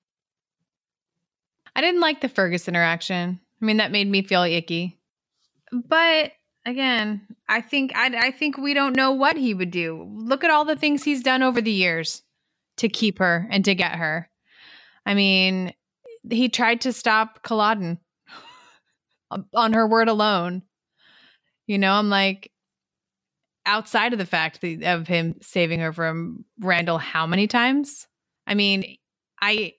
I didn't like the Fergus interaction. I mean, that made me feel icky. But again, I think I, I think we don't know what he would do. Look at all the things he's done over the years to keep her and to get her. I mean, he tried to stop Culloden on her word alone. You know, I'm like, outside of the fact that, of him saving her from Randall, how many times? I mean, I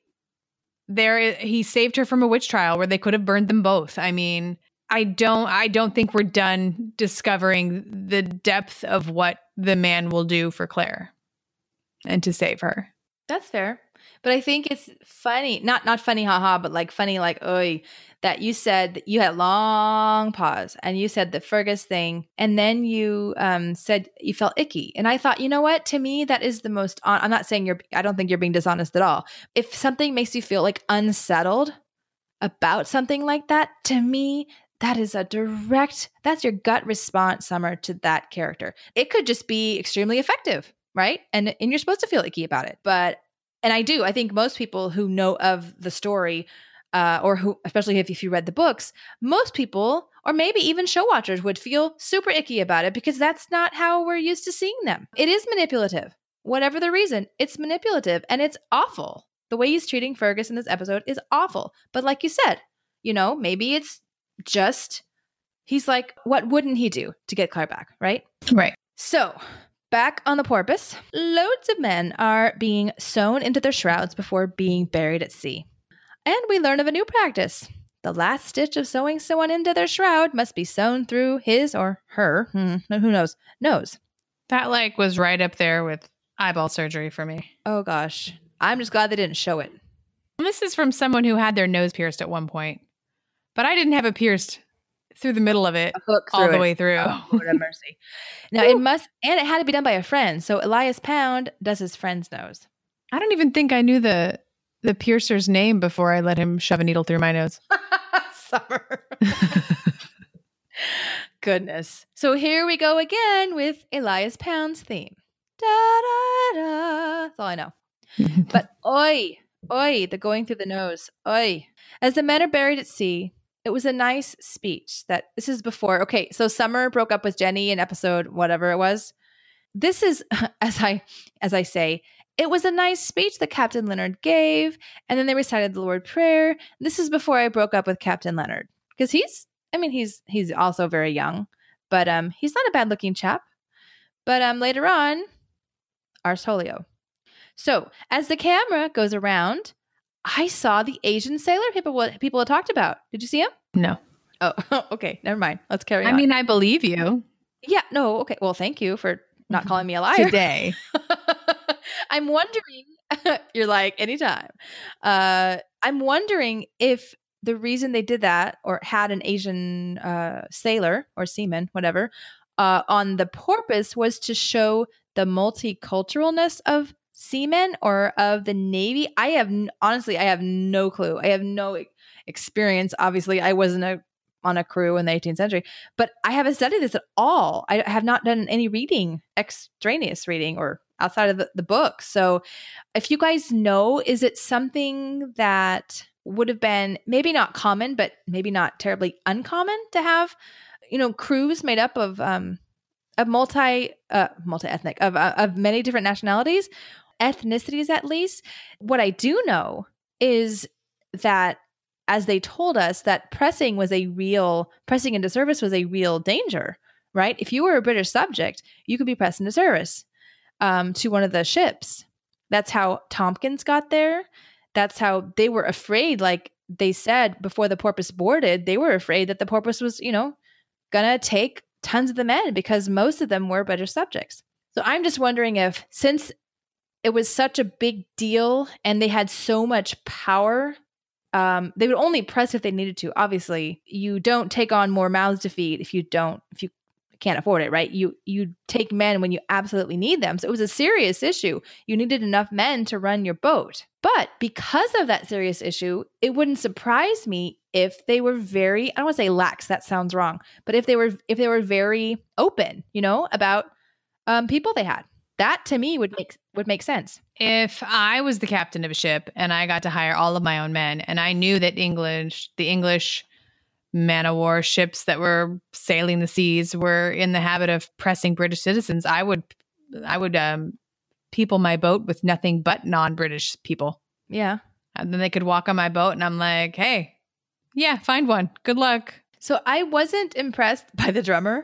there he saved her from a witch trial where they could have burned them both. I mean, I don't I don't think we're done discovering the depth of what the man will do for Claire and to save her. That's fair. But I think it's funny, not not funny, haha, but like funny, like, oy, that you said that you had a long pause and you said the Fergus thing, and then you um, said you felt icky. And I thought, you know what? To me, that is the most, on- I'm not saying you're, I don't think you're being dishonest at all. If something makes you feel like unsettled about something like that, to me, that is a direct, that's your gut response, Summer, to that character. It could just be extremely effective, right? And, and you're supposed to feel icky about it. But And I do. I think most people who know of the story, uh, or who, especially if, if you read the books, most people, or maybe even show watchers, would feel super icky about it because that's not how we're used to seeing them. It is manipulative. Whatever the reason, it's manipulative and it's awful. The way he's treating Fergus in this episode is awful. But like you said, you know, maybe it's just, he's like, what wouldn't he do to get Claire back, right? Right. So, back on the Porpoise, loads of men are being sewn into their shrouds before being buried at sea. And we learn of a new practice. The last stitch of sewing someone into their shroud must be sewn through his or her, hmm, who knows, nose. That like was right up there with eyeball surgery for me. Oh gosh. I'm just glad they didn't show it. And this is from someone who had their nose pierced at one point. But I didn't have it pierced through the middle of it, A hook all through the it. way through. Oh, Lord have mercy. Now it must, and it had to be done by a friend. So Elias Pound does his friend's nose. I don't even think I knew the the piercer's name before I let him shove a needle through my nose. Summer. Goodness. So here we go again with Elias Pound's theme. Da da da. That's all I know. But oi, oi, the going through the nose. Oi. As the men are buried at sea, it was a nice speech that this is before. Okay, so Summer broke up with Jenny in episode whatever it was. This is, as I as I say, it was a nice speech that Captain Leonard gave, and then they recited the Lord Prayer. This is before I broke up with Captain Leonard because he's, I mean, he's he's also very young, but um, he's not a bad looking chap. But um, later on, Ars Holio. So as the camera goes around, I saw the Asian sailor people what people had talked about. Did you see him? No. Oh, okay. Never mind. Let's carry I on. mean, I believe you. Yeah. No. Okay. Well, thank you for not calling me a liar Today. I'm wondering, you're like, anytime. Uh, I'm wondering if the reason they did that or had an Asian uh, sailor or seaman, whatever, uh, on the Porpoise was to show the multiculturalness of seamen or of the Navy. I have, honestly, I have no clue. I have no e- experience. Obviously, I wasn't a on a crew in the eighteenth century, but I haven't studied this at all. I have not done any reading, extraneous reading or outside of the, the book. So if you guys know, is it something that would have been maybe not common, but maybe not terribly uncommon to have, you know, crews made up of, um, of multi, uh, multi-ethnic, of, uh, of many different nationalities, ethnicities at least. What I do know is that, as they told us, that pressing was a real, pressing into service was a real danger, right? If you were a British subject, you could be pressed into service um, to one of the ships. That's how Tompkins got there. That's how they were afraid, like they said before the Porpoise boarded, they were afraid that the Porpoise was, you know, gonna take tons of the men because most of them were British subjects. So I'm just wondering if, since it was such a big deal and they had so much power, um, they would only press if they needed to. Obviously, you don't take on more mouths to feed if you don't, if you can't afford it, right? You you take men when you absolutely need them. So it was a serious issue. You needed enough men to run your boat. But because of that serious issue, it wouldn't surprise me if they were very, I don't want to say lax, that sounds wrong, but if they were if they were very open, you know, about um, people they had. That to me would make would make sense. If I was the captain of a ship and I got to hire all of my own men, and I knew that English, the English man of war ships that were sailing the seas were in the habit of pressing British citizens, I would, I would um, people my boat with nothing but non-British people. Yeah. And then they could walk on my boat and I'm like, hey, yeah, find one. Good luck. So I wasn't impressed by the drummer.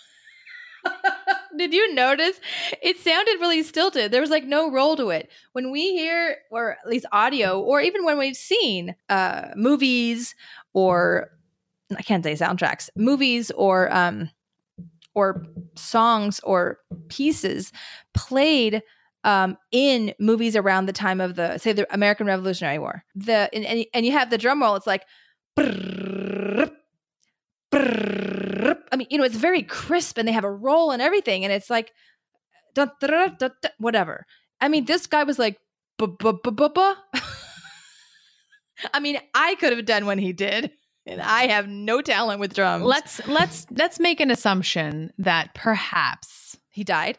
Did you notice? It sounded really stilted. There was like no roll to it. When we hear, or at least audio, or even when we've seen uh, movies or I can't say soundtracks, movies or um, or songs or pieces played um, in movies around the time of the, say, the American Revolutionary War. The and, and, and you have the drum roll. It's like, brrr, brrr. I mean, you know, it's very crisp, and they have a roll and everything, and it's like, da, da, da, da, da, whatever. I mean, this guy was like, bu bu bu bu bu. I mean, I could have done what he did. And I have no talent with drums. Let's let's let's make an assumption that perhaps he died.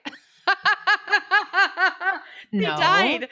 No. He died.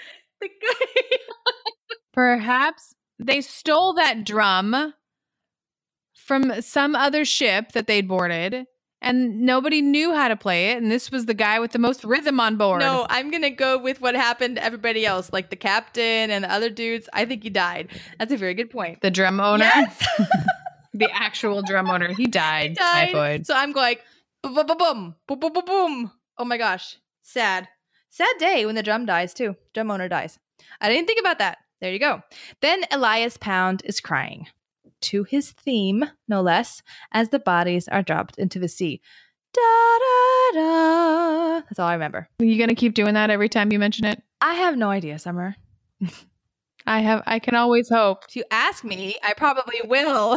Perhaps they stole that drum from some other ship that they'd boarded, and nobody knew how to play it. And this was the guy with the most rhythm on board. No, I'm gonna go with what happened to everybody else, like the captain and the other dudes. I think he died. That's a very good point. The drum owner? Yes. The actual drum owner. He died. He died. Typhoid. So I'm going, boom, boom, boom, boom, boom, boom, boom, boom. Oh my gosh. Sad. Sad day when the drum dies too. Drum owner dies. I didn't think about that. There you go. Then Elias Pound is crying, to his theme, no less, as the bodies are dropped into the sea. Da, da, da. That's all I remember. Are you going to keep doing that every time you mention it? I have no idea, Summer. I have. I can always hope. If you ask me, I probably will.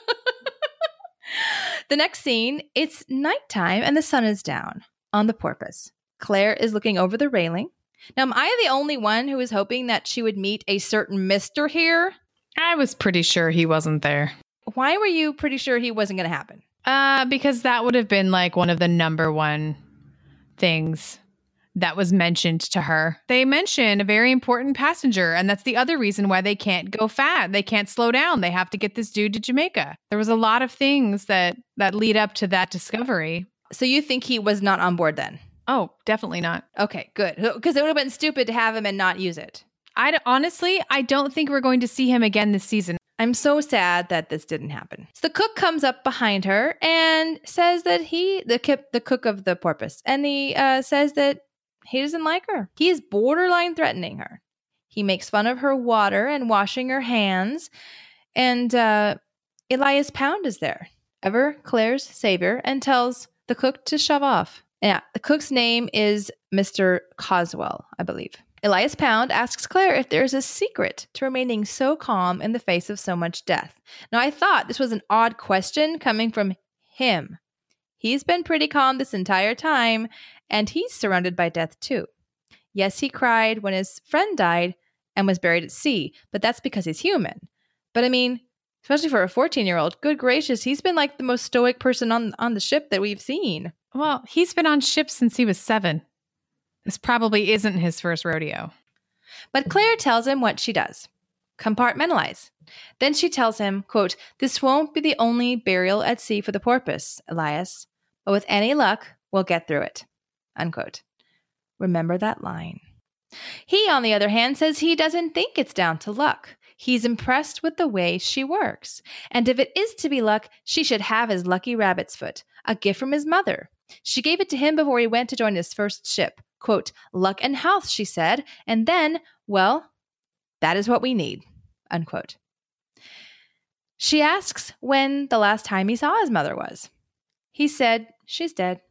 The next scene, it's nighttime and the sun is down on the Porpoise. Claire is looking over the railing. Now, am I the only one who was hoping that she would meet a certain Mister here? I was pretty sure he wasn't there. Why were you pretty sure he wasn't going to happen? Uh, because that would have been like one of the number one things that was mentioned to her. They mention a very important passenger, and that's the other reason why they can't go fat. They can't slow down. They have to get this dude to Jamaica. There was a lot of things that that lead up to that discovery. So you think he was not on board then? Oh, definitely not. Okay, good. Because it would have been stupid to have him and not use it. I honestly, I don't think we're going to see him again this season. I'm so sad that this didn't happen. So the cook comes up behind her and says that he, the kip, the cook of the Porpoise, and he uh, says that he doesn't like her. He is borderline threatening her. He makes fun of her water and washing her hands. And uh, Elias Pound is there, ever Claire's savior, and tells the cook to shove off. Yeah, the cook's name is Mister Coswell, I believe. Elias Pound asks Claire if there is a secret to remaining so calm in the face of so much death. Now, I thought this was an odd question coming from him. He's been pretty calm this entire time, and he's surrounded by death too. Yes, he cried when his friend died and was buried at sea, but that's because he's human. But I mean, especially for a fourteen-year-old, good gracious, he's been like the most stoic person on, on the ship that we've seen. Well, he's been on ships since he was seven. This probably isn't his first rodeo. But Claire tells him what she does. Compartmentalize. Then she tells him, quote, "This won't be the only burial at sea for the Porpoise, Elias. But with any luck, We'll get through it. Unquote. Remember that line. He, on the other hand, says he doesn't think it's down to luck. He's impressed with the way she works. And if it is to be luck, she should have his lucky rabbit's foot, a gift from his mother. She gave it to him before he went to join his first ship. Quote, luck and health, she said. And then, well, that is what we need. Unquote. She asks when the last time he saw his mother was. He said, she's dead.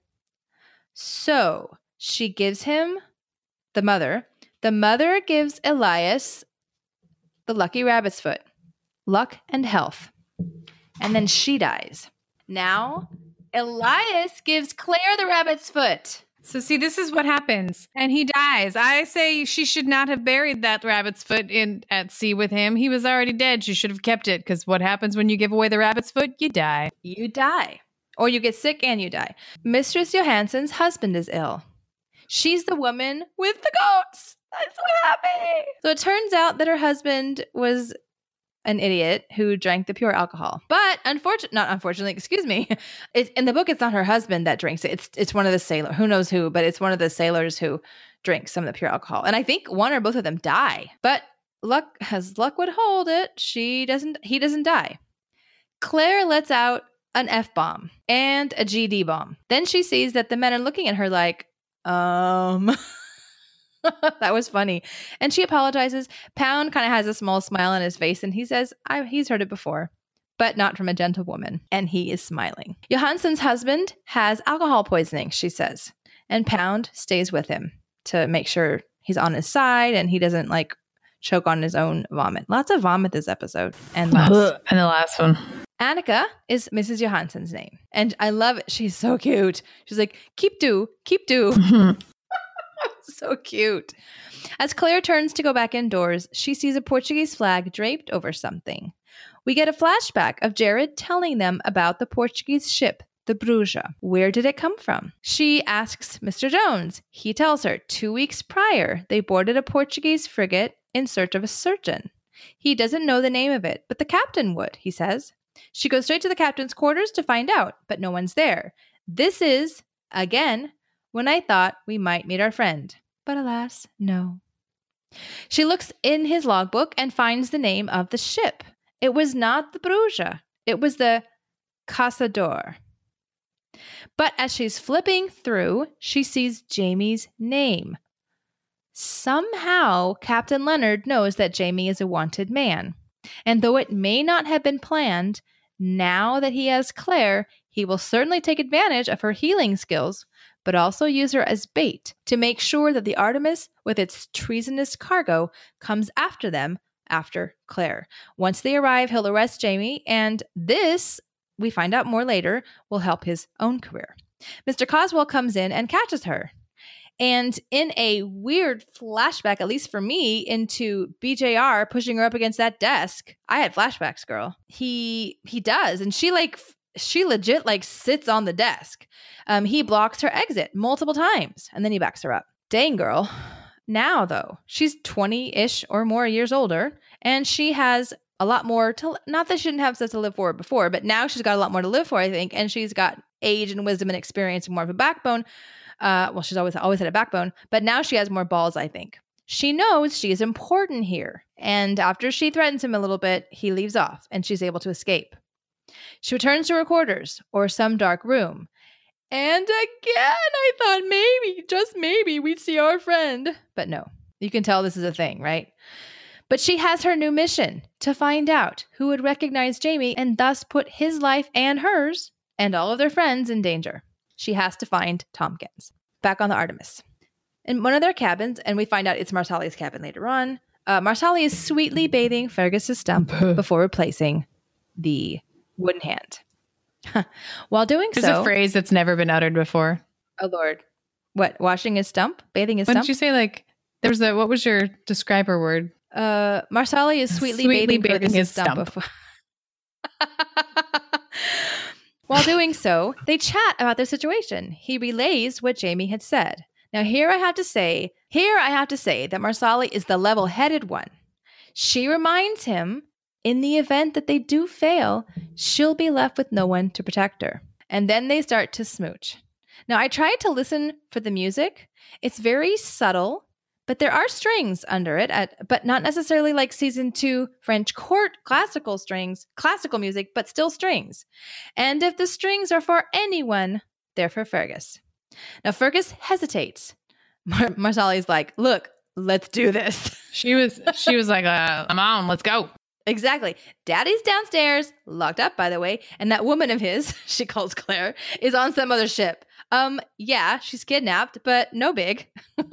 So she gives him the mother. The mother gives Elias the lucky rabbit's foot, luck and health. And then she dies. Now, Elias gives Claire the rabbit's foot. So see, this is what happens. And he dies. I say she should not have buried that rabbit's foot in at sea with him. He was already dead. She should have kept it, because what happens when you give away the rabbit's foot? You die. You die. Or you get sick and you die. Mistress Johansson's husband is ill. She's the woman with the goats. I'm so happy. So it turns out that her husband was an idiot who drank the pure alcohol. But unfortunately, not unfortunately, excuse me, it, in the book, it's not her husband that drinks it. It's it's one of the sailors, who knows who, but it's one of the sailors who drinks some of the pure alcohol. And I think one or both of them die. But luck, as luck would hold it, she doesn't. He doesn't die. Claire lets out an F-bomb and a G D bomb. Then she sees that the men are looking at her like, um... That was funny. And she apologizes. Pound kind of has a small smile on his face, and he says I, he's heard it before, but not from a gentlewoman. And he is smiling. Johansson's husband has alcohol poisoning, she says. And Pound stays with him to make sure he's on his side and he doesn't like choke on his own vomit. Lots of vomit this episode. And last. And the last one. Annika is Missus Johansson's name. And I love it. She's so cute. She's like, keep do, keep do. So cute. As Claire turns to go back indoors, she sees a Portuguese flag draped over something. We get a flashback of Jared telling them about the Portuguese ship, the Bruja. Where did it come from? She asks Mister Jones. He tells her two weeks prior, they boarded a Portuguese frigate in search of a surgeon. He doesn't know the name of it, but the captain would, he says. She goes straight to the captain's quarters to find out, but no one's there. This is, again, when I thought we might meet our friend. But alas, no. She looks in his logbook and finds the name of the ship. It was not the Bruja. It was the Caçador. But as she's flipping through, she sees Jamie's name. Somehow, Captain Leonard knows that Jamie is a wanted man. And though it may not have been planned, now that he has Claire, he will certainly take advantage of her healing skills, but also use her as bait to make sure that the Artemis, with its treasonous cargo, comes after them after Claire. Once they arrive, he'll arrest Jamie, and this, we find out more later, will help his own career. Mister Coswell comes in and catches her. And in a weird flashback, at least for me, into B J R pushing her up against that desk, I had flashbacks, girl. He he does, and she like she legit like sits on the desk. Um, he blocks her exit multiple times, and then he backs her up. Dang, girl. Now, though, she's twenty-ish or more years older, and she has a lot more to, not that she didn't have stuff to live for before, but now she's got a lot more to live for, I think, and she's got age and wisdom and experience and more of a backbone. Uh, well, she's always always had a backbone, but now she has more balls, I think. She knows she is important here, and after she threatens him a little bit, he leaves off, and she's able to escape. She returns to her quarters, or some dark room. And again, I thought maybe, just maybe, we'd see our friend. But no, you can tell this is a thing, right? But she has her new mission, to find out who would recognize Jamie and thus put his life and hers and all of their friends in danger. She has to find Tompkins. Back on the Artemis. In one of their cabins, and we find out it's Marsali's cabin later on, uh, Marsali is sweetly bathing Fergus's stump before replacing the wooden hand. While doing There's so... There's a phrase that's never been uttered before. Oh, Lord. What? Washing his stump? Bathing his What stump? did you say? Like, there was a, what was your describer word? Uh, Marsali is sweetly, Sweetly bathing, bathing Fergus's his stump. stump. Before... While doing so, they chat about their situation. He relays what Jamie had said. Now, here I have to say, here I have to say that Marsali is the level-headed one. She reminds him, in the event that they do fail, she'll be left with no one to protect her. And then they start to smooch. Now, I tried to listen for the music. It's very subtle, but there are strings under it, at, but not necessarily like season two French court classical strings, classical music, but still strings. And if the strings are for anyone, they're for Fergus. Now, Fergus hesitates. Mar- Marsali's like, look, let's do this. She was she was like, uh, I'm on, let's go. Exactly. Daddy's downstairs, locked up, by the way, and that woman of his, she calls Claire, is on some other ship. Um, yeah, she's kidnapped, but no big.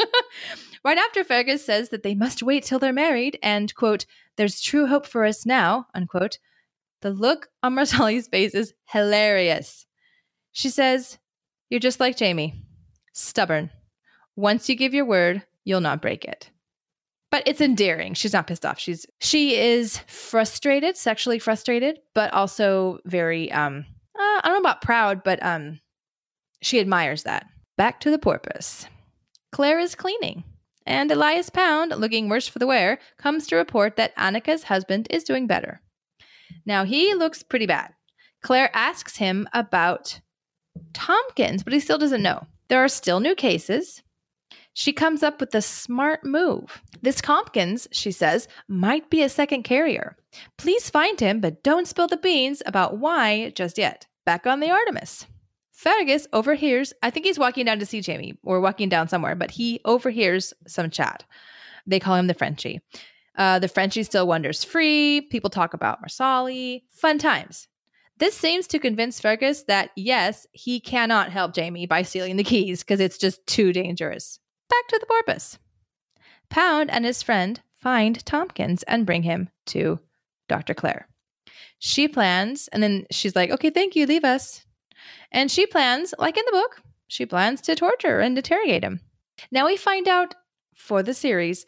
Right after Fergus says that they must wait till they're married and, quote, there's true hope for us now, unquote, the look on Marsali's face is hilarious. She says, you're just like Jamie, stubborn. Once you give your word, you'll not break it. But it's endearing. She's not pissed off. She's she is frustrated, sexually frustrated, but also very um uh, I don't know about proud, but um she admires that. Back to the porpoise. Claire is cleaning, and Elias Pound, looking worse for the wear, comes to report that Annika's husband is doing better. Now he looks pretty bad. Claire asks him about Tompkins, but he still doesn't know. There are still new cases. She comes up with a smart move. This Tompkins, she says, might be a second carrier. Please find him, but don't spill the beans about why just yet. Back on the Artemis. Fergus overhears, I think he's walking down to see Jamie, or walking down somewhere, but he overhears some chat. They call him the Frenchie. Uh, the Frenchie still wanders free. People talk about Marsali. Fun times. This seems to convince Fergus that, yes, he cannot help Jamie by stealing the keys because it's just too dangerous. Back to the porpoise. Pound and his friend find Tompkins and bring him to Doctor Claire. She plans, and then she's like, okay, thank you, leave us. And she plans, like in the book, she plans to torture and interrogate him. Now we find out for the series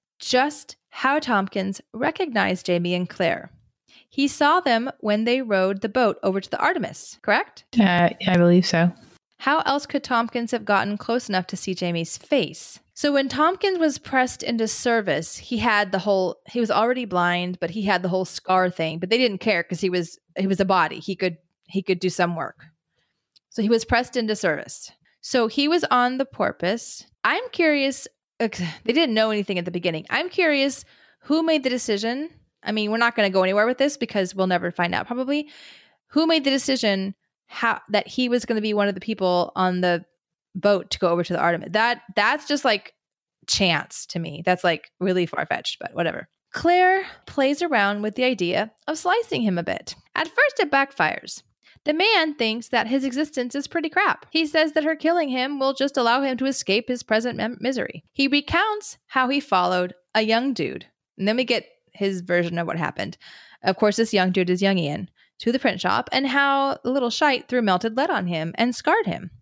just how Tompkins recognized Jamie and Claire. He saw them when they rowed the boat over to the Artemis, correct? Uh, I believe so. How else could Tompkins have gotten close enough to see Jamie's face? So when Tompkins was pressed into service, he had the whole, he was already blind, but he had the whole scar thing, but they didn't care because he was, he was a body. He could, he could do some work. So he was pressed into service. So he was on the porpoise. I'm curious, they didn't know anything at the beginning. I'm curious who made the decision. I mean, we're not going to go anywhere with this because we'll never find out probably. Who made the decision how that he was going to be one of the people on the boat to go over to the Artemis? That that's just like chance to me. That's like really far-fetched, but whatever. Claire plays around with the idea of slicing him a bit. At first it backfires. The man thinks that his existence is pretty crap. He says that her killing him will just allow him to escape his present mem- misery. He recounts how he followed a young dude. And then we get his version of what happened. Of course, this young dude is young Ian, to the print shop, and how the little shite threw melted lead on him and scarred him.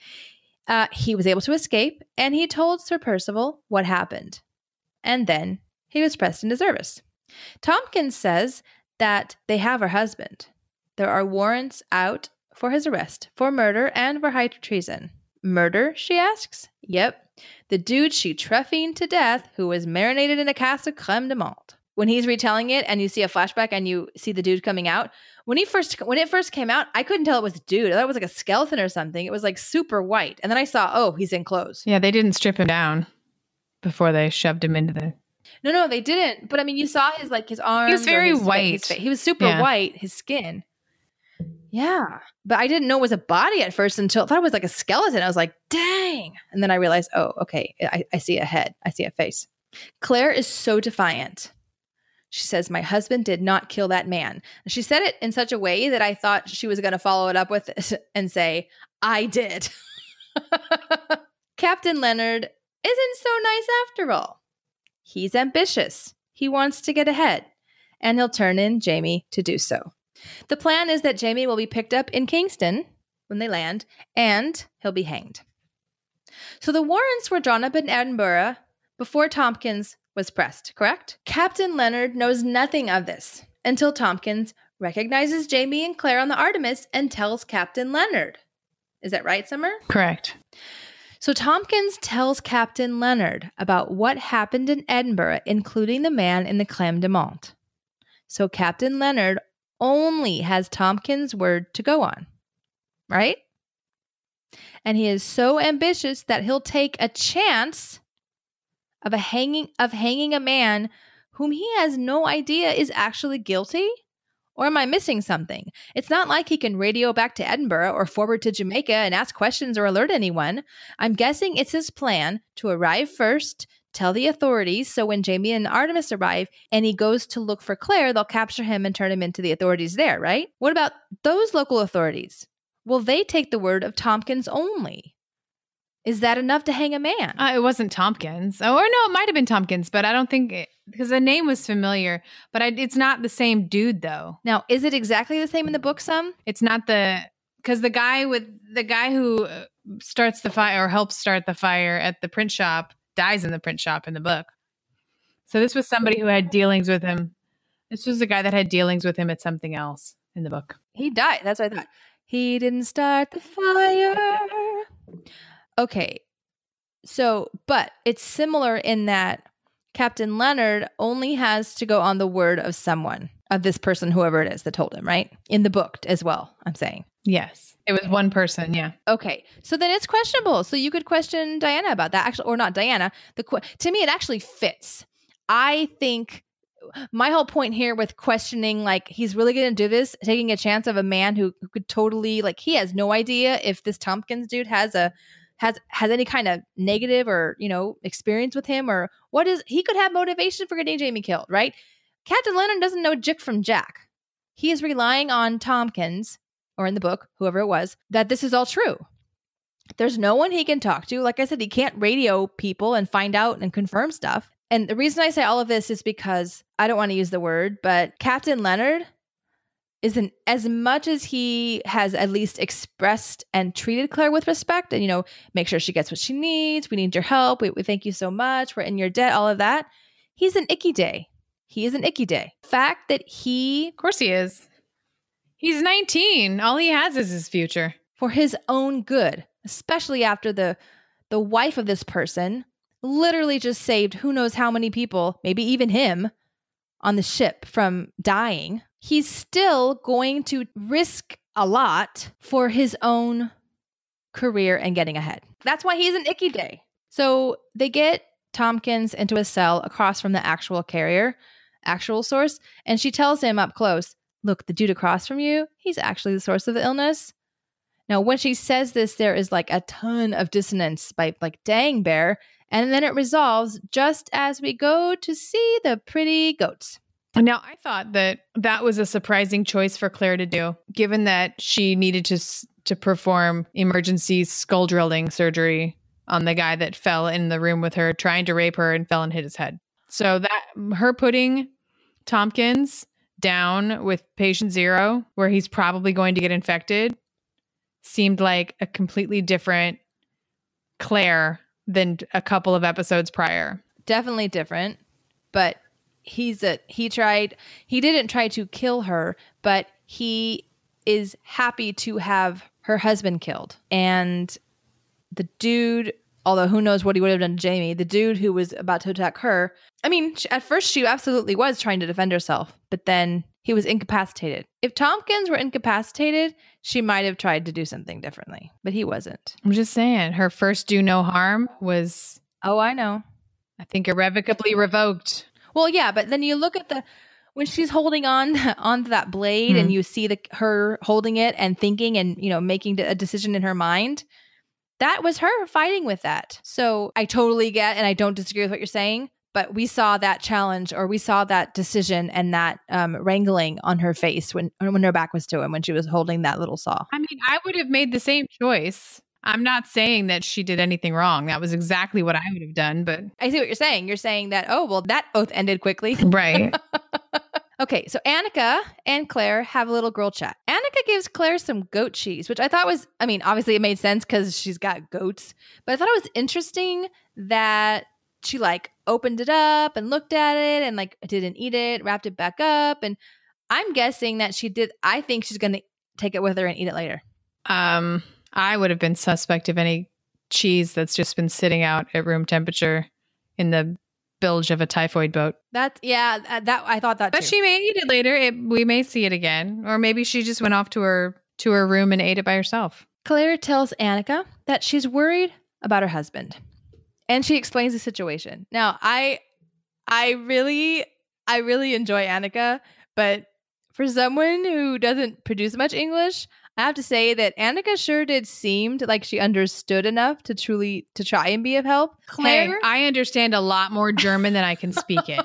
Uh, he was able to escape, and he told Sir Percival what happened. And then he was pressed into service. Tompkins says that they have her husband. There are warrants out for his arrest for murder and for high treason. Murder, she asks? Yep. The dude she treffied to death who was marinated in a cask of creme de menthe. When he's retelling it and you see a flashback and you see the dude coming out, when he first when it first came out, I couldn't tell it was a dude. I thought it was like a skeleton or something. It was like super white. And then I saw, oh, he's in clothes. Yeah, they didn't strip him down before they shoved him into the... No, no, they didn't. But I mean, you saw his like his arms. He was very his, white. His, he was super yeah. white, his skin. Yeah. But I didn't know it was a body at first until I thought it was like a skeleton. I was like, dang. And then I realized, oh, okay, I, I see a head. I see a face. Claire is so defiant. She says, my husband did not kill that man. And she said it in such a way that I thought she was going to follow it up with it and say, I did. Captain Leonard isn't so nice after all. He's ambitious. He wants to get ahead. And he'll turn in Jamie to do so. The plan is that Jamie will be picked up in Kingston when they land, and he'll be hanged. So the warrants were drawn up in Edinburgh before Tompkins was pressed, correct? Captain Leonard knows nothing of this until Tompkins recognizes Jamie and Claire on the Artemis and tells Captain Leonard. Is that right, Summer? Correct. So Tompkins tells Captain Leonard about what happened in Edinburgh, including the man in the creme de menthe. So Captain Leonard only has Tompkins' word to go on, right? And he is so ambitious that he'll take a chance of a hanging of hanging a man whom he has no idea is actually guilty. Or am I missing something? It's not like he can radio back to Edinburgh or forward to Jamaica and ask questions or alert anyone. I'm guessing it's his plan to arrive first, tell the authorities, so when Jamie and Artemis arrive and he goes to look for Claire, they'll capture him and turn him into the authorities there, right? What about those local authorities? Will they take the word of Tompkins only? Is that enough to hang a man? Uh, it wasn't Tompkins. Oh, or no, it might have been Tompkins, but I don't think it, because the name was familiar, but I, it's not the same dude though. Now, is it exactly the same in the book some? It's not the, because the guy with the guy who starts the fire or helps start the fire at the print shop dies in the print shop in the book. So this was somebody who had dealings with him. This was the guy that had dealings with him at something else in the book. He died. That's what I thought. He didn't start the fire. Okay, so, but it's similar in that Captain Leonard only has to go on the word of someone, of this person, whoever it is that told him, right? In the book as well, I'm saying. Yes, it was one person, yeah. Okay, so then it's questionable. So you could question Diana about that, actually, or not Diana. The To me, it actually fits. I think my whole point here with questioning, like, he's really going to do this, taking a chance of a man who, who could totally, like, he has no idea if this Tompkins dude has a has has any kind of negative or, you know, experience with him, or what is, he could have motivation for getting Jamie killed, right? Captain Leonard doesn't know Jick from Jack. He is relying on Tompkins, or in the book, whoever it was, that this is all true. There's no one he can talk to. Like I said, he can't radio people and find out and confirm stuff. And the reason I say all of this is because I don't want to use the word, but Captain Leonard isn't, as much as he has at least expressed and treated Claire with respect and, you know, make sure she gets what she needs. We need your help. We, we thank you so much. We're in your debt, all of that. He's an icky day. He is an icky day. Fact that he... Of course he is. He's nineteen. All he has is his future. For his own good, especially after the the wife of this person literally just saved who knows how many people, maybe even him, on the ship from dying. He's still going to risk a lot for his own career and getting ahead. That's why he's an icky day. So they get Tompkins into a cell across from the actual carrier, actual source, and she tells him up close, look, the dude across from you, he's actually the source of the illness. Now, when she says this, there is like a ton of dissonance by like, dang, bear. And then it resolves just as we go to see the pretty goats. Now, I thought that that was a surprising choice for Claire to do, given that she needed to to perform emergency skull drilling surgery on the guy that fell in the room with her, trying to rape her and fell and hit his head. So that her putting Tompkins down with patient zero, where he's probably going to get infected, seemed like a completely different Claire than a couple of episodes prior. Definitely different, but he's a he tried he didn't try to kill her, but he is happy to have her husband killed. And the dude, although who knows what he would have done to Jamie, the dude who was about to attack her, I mean, at first she absolutely was trying to defend herself, but then he was incapacitated. If Tompkins were incapacitated, she might have tried to do something differently, but he wasn't. I'm just saying, her first do no harm was, oh, I know, I think irrevocably revoked. Well, yeah, but then you look at the, when she's holding on onto that blade, mm-hmm. and you see the her holding it and thinking and, you know, making a decision in her mind, that was her fighting with that. So I totally get, and I don't disagree with what you're saying, but we saw that challenge, or we saw that decision and that um, wrangling on her face when when her back was to him, when she was holding that little saw. I mean, I would have made the same choice. I'm not saying that she did anything wrong. That was exactly what I would have done, but... I see what you're saying. You're saying that, oh, well, that oath ended quickly. Right. Okay, so Annika and Claire have a little girl chat. Annika gives Claire some goat cheese, which I thought was, I mean, obviously it made sense because she's got goats, but I thought it was interesting that she like opened it up and looked at it and like didn't eat it, wrapped it back up. And I'm guessing that she did. I think she's going to take it with her and eat it later. Um... I would have been suspect of any cheese that's just been sitting out at room temperature in the bilge of a typhoid boat. That's, yeah, that I thought that but too. She may eat it later. It, we may see it again. Or maybe she just went off to her to her room and ate it by herself. Claire tells Annika that she's worried about her husband, and she explains the situation. Now, I I really I really enjoy Annika, but for someone who doesn't produce much English, I have to say that Annika sure did seemed like she understood enough to truly to try and be of help. Claire, Claire, I understand a lot more German than I can speak it.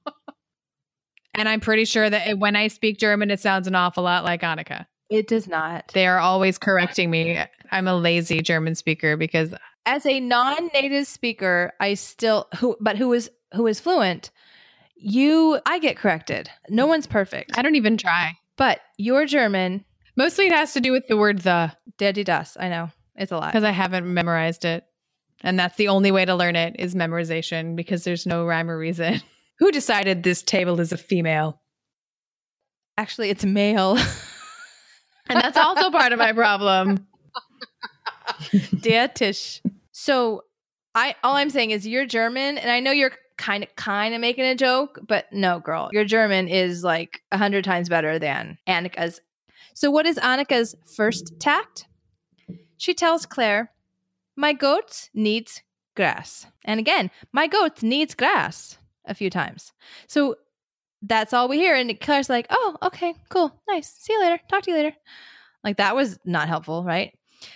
And I'm pretty sure that when I speak German, it sounds an awful lot like Annika. it does not. They are always correcting me. I'm a lazy German speaker because As a non-native speaker, I still who but who is who is fluent, you I get corrected. No one's perfect. I don't even try. But your German, Mostly it has to do with the word the, daddy das. I know. It's a lot. because I haven't memorized it. And that's the only way to learn it is memorization because there's no rhyme or reason. Who decided this table is a female? Actually, it's male. And that's also part of my problem. Der Tisch. So I all I'm saying is you're German, and I know you're kind of kind of making a joke, but no, girl, your German is like a hundred times better than Annika's. So what is Annika's first tact? She tells Claire, "My goat needs grass," and again, "My goat needs grass" a few times. So that's all we hear, and Claire's like, "Oh, okay, cool, nice. See you later. Talk to you later." Like that was not helpful, right?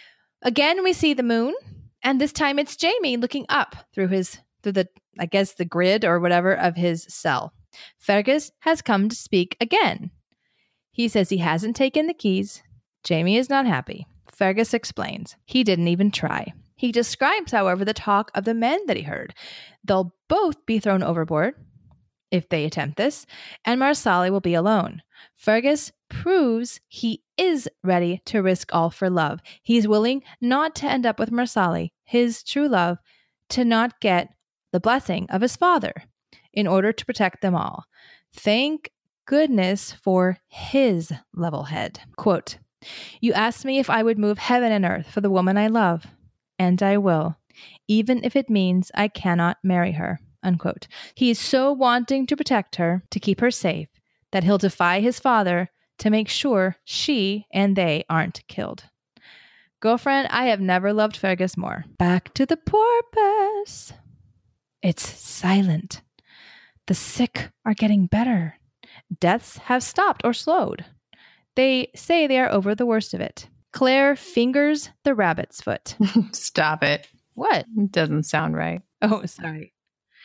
Again, we see the moon, and this time it's Jamie looking up through his through the I guess the grid or whatever of his cell. Fergus has come to speak again. He says he hasn't taken the keys. Jamie is not happy. Fergus explains he didn't even try. He describes, however, the talk of the men that he heard. They'll both be thrown overboard if they attempt this, and Marsali will be alone. Fergus proves he is ready to risk all for love. He's willing not to end up with Marsali, his true love, to not get the blessing of his father in order to protect them all. Thank goodness for his level head. Quote, "You asked me if I would move heaven and earth for the woman I love, and I will, even if it means I cannot marry her." Unquote. He is so wanting to protect her, to keep her safe, that he'll defy his father to make sure she and they aren't killed. Girlfriend, I have never loved Fergus more. Back to the porpoise. It's silent. The sick are getting better. Deaths have stopped or slowed. They say they are over the worst of it. Claire fingers the rabbit's foot. Stop it. What? It doesn't sound right. Oh, sorry.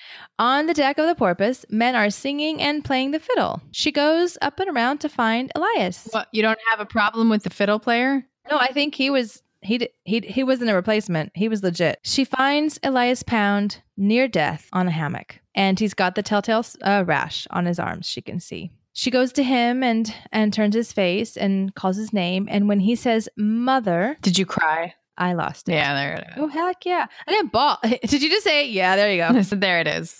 On the deck of the porpoise, men are singing and playing the fiddle. She goes up and around to find Elias. What, you don't have a problem with the fiddle player? No, I think he was he d- he he wasn't a replacement. He was legit. She finds Elias Pound near death on a hammock, and he's got the telltale uh, rash on his arms. She can see. She goes to him and and turns his face and calls his name. And when he says "mother," Did you cry? I lost it. Yeah, there it is. Oh heck yeah! I didn't bawl. Did you just say it? Yeah? There you I go. said, there it is.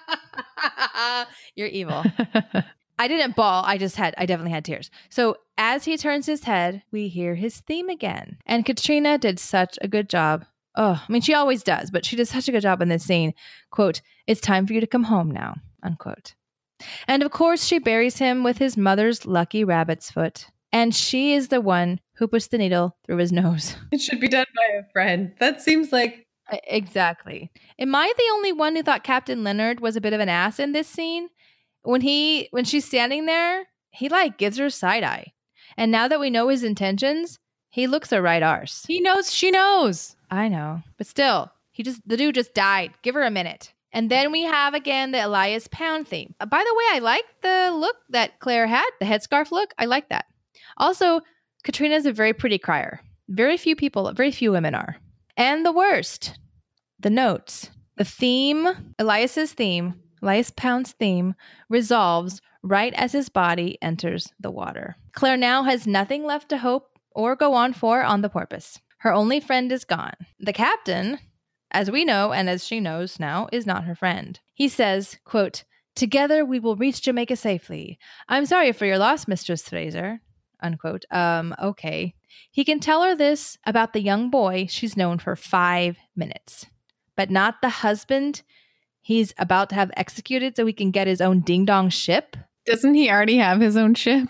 You're evil. I didn't bawl. I just had, I definitely had tears. So as he turns his head, we hear his theme again. And Katrina did such a good job. Oh, I mean, she always does, but she did such a good job in this scene. Quote, "It's time for you to come home now," unquote. And of course, she buries him with his mother's lucky rabbit's foot. And she is the one who puts the needle through his nose. It should be done by a friend. That seems like... Exactly. Am I the only one who thought Captain Leonard was a bit of an ass in this scene? When he, when she's standing there, he like gives her side eye. And now that we know his intentions, he looks a right arse. He knows she knows. I know. But still, he just, the dude just died. Give her a minute. And then we have again the Elias Pound theme. Uh, by the way, I like the look that Claire had, the headscarf look. I like that. Also, Katrina's a very pretty crier. Very few people, very few women are. And the worst, the notes. The theme, Elias's theme, Elias Pound's theme, resolves right as his body enters the water. Claire now has nothing left to hope or go on for on the porpoise. Her only friend is gone. The captain, as we know and as she knows now, is not her friend. He says, quote, "Together we will reach Jamaica safely. I'm sorry for your loss, Mistress Fraser." Unquote. Um, okay. He can tell her this about the young boy she's known for five minutes, but not the husband he's about to have executed so he can get his own ding-dong ship. Doesn't he already have his own ship?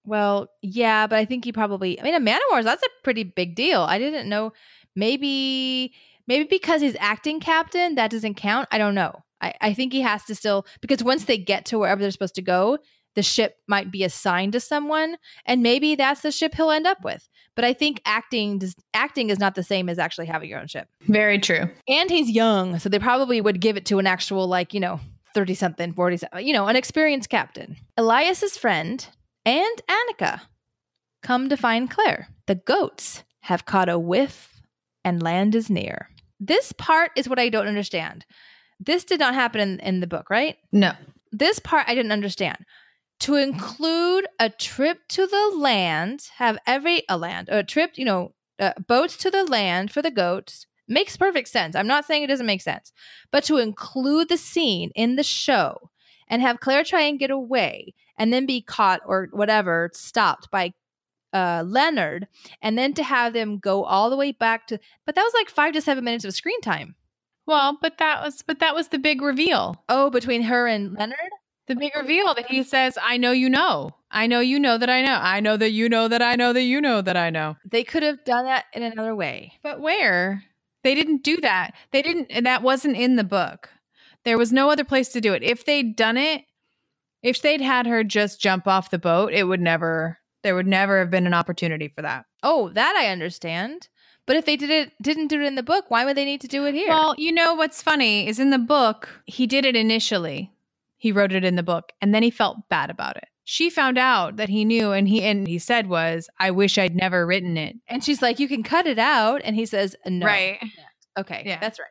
Well, yeah, but I think he probably, I mean, a Man of Wars, that's a pretty big deal. I didn't know. Maybe, maybe because he's acting captain, that doesn't count. I don't know. I, I think he has to still, because once they get to wherever they're supposed to go, the ship might be assigned to someone, and maybe that's the ship he'll end up with. But I think acting does, acting is not the same as actually having your own ship. Very true. And he's young, so they probably would give it to an actual, like, you know, thirty-something, forty-something, you know, an experienced captain. Elias's friend and Annika come to find Claire. The goats have caught a whiff and land is near. This part is what I don't understand. This did not happen in, in the book, right? No. This part I didn't understand. To include a trip to the land, have every a land, a trip, you know, uh, boats to the land for the goats makes perfect sense. I'm not saying it doesn't make sense, but to include the scene in the show and have Claire try and get away and then be caught or whatever, stopped by uh, Leonard, and then to have them go all the way back to, but that was like five to seven minutes of screen time. Well, but that was, but that was the big reveal. Oh, between her and Leonard? The big reveal that he says, I know you know. I know you know that I know. I know that you know that I know that you know that I know. They could have done that in another way. But where? They didn't do that. They didn't, and that wasn't in the book. There was no other place to do it. If they'd done it, if they'd had her just jump off the boat, it would never, there would never have been an opportunity for that. Oh, that I understand. But if they did it, didn't do it in the book, why would they need to do it here? Well, you know what's funny is in the book, he did it initially. He wrote it in the book, and then he felt bad about it. She found out that he knew, and he and he said was, I wish I'd never written it. And she's like, you can cut it out. And he says, no. Right. Okay. Yeah. That's right.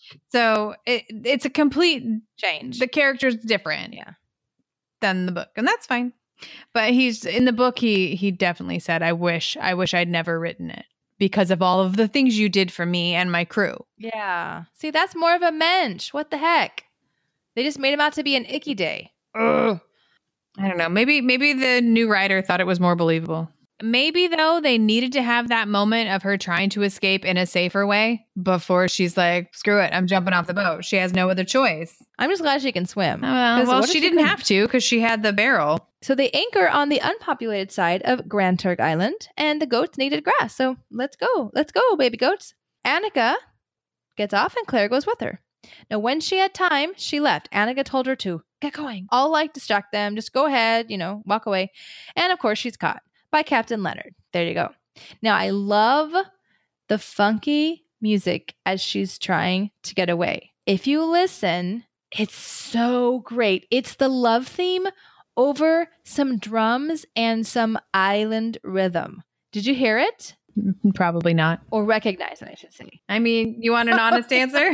So it, it's a complete Change. The character's different. Yeah. Than the book. And that's fine. But he's in the book, he he definitely said, I wish, I wish I'd never written it because of all of the things you did for me and my crew. Yeah. See, that's more of a mensch. What the heck? They just made him out to be an icky day. Ugh. I don't know. Maybe maybe the new writer thought it was more believable. Maybe, though, they needed to have that moment of her trying to escape in a safer way before she's like, screw it, I'm jumping off the boat. She has no other choice. I'm just glad she can swim. Uh, well, well what if she didn't couldn't? have to because she had the barrel. So they anchor on the unpopulated side of Grand Turk Island, and the goats needed grass. So let's go. Let's go, baby goats. Annika gets off, and Claire goes with her. Now, when she had time, she left. Annika told her to get going. I'll like distract them. Just go ahead, you know, walk away. And of course, she's caught by Captain Leonard. There you go. Now, I love the funky music as she's trying to get away. If you listen, it's so great. It's the love theme over some drums and some island rhythm. Did you hear it? Probably not. Or recognize it, I should say. I mean, you want an honest answer?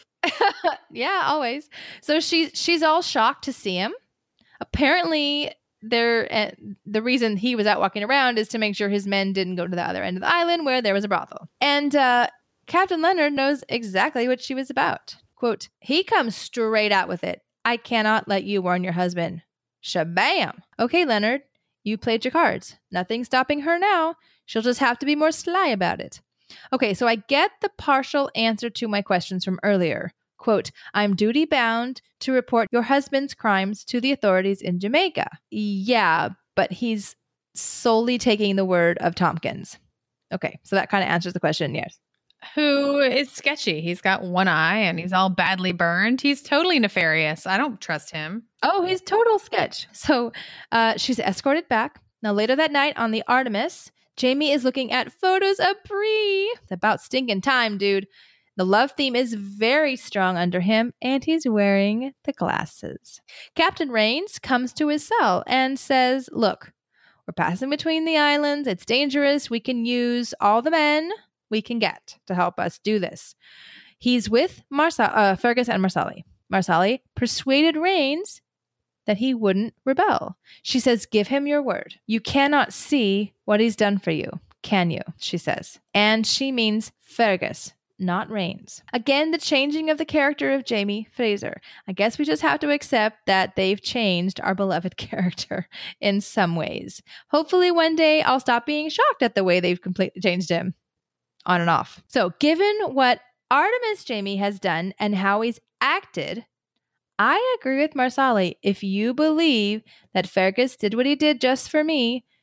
Yeah, always. So she's she's all shocked to see him. Apparently, there uh, the reason he was out walking around is to make sure his men didn't go to the other end of the island where there was a brothel. And uh, Captain Leonard knows exactly what she was about. Quote, he comes straight out with it. I cannot let you warn your husband. Shabam. Okay, Leonard, you played your cards. Nothing's stopping her now. She'll just have to be more sly about it. Okay, so I get the partial answer to my questions from earlier. Quote, I'm duty bound to report your husband's crimes to the authorities in Jamaica. Yeah, but he's solely taking the word of Tompkins. Okay, so that kind of answers the question, yes. Who is sketchy. He's got one eye and he's all badly burned. He's totally nefarious. I don't trust him. Oh, he's total sketch. So uh, she's escorted back. Now, later that night on the Artemis, Jamie is looking at photos of Bree. It's about stinking time, dude. The love theme is very strong under him, and he's wearing the glasses. Captain Rains comes to his cell and says, look, we're passing between the islands. It's dangerous. We can use all the men we can get to help us do this. He's with Marsa- uh, Fergus and Marsali. Marsali persuaded Rains that he wouldn't rebel. She says, give him your word. You cannot see what he's done for you, can you? She says. And she means Fergus, not Rains. Again, the changing of the character of Jamie Fraser. I guess we just have to accept that they've changed our beloved character in some ways. Hopefully one day I'll stop being shocked at the way they've completely changed him on and off. So given what Artemis Jamie has done and how he's acted, I agree with Marsali. If you believe that Fergus did what he did just for me,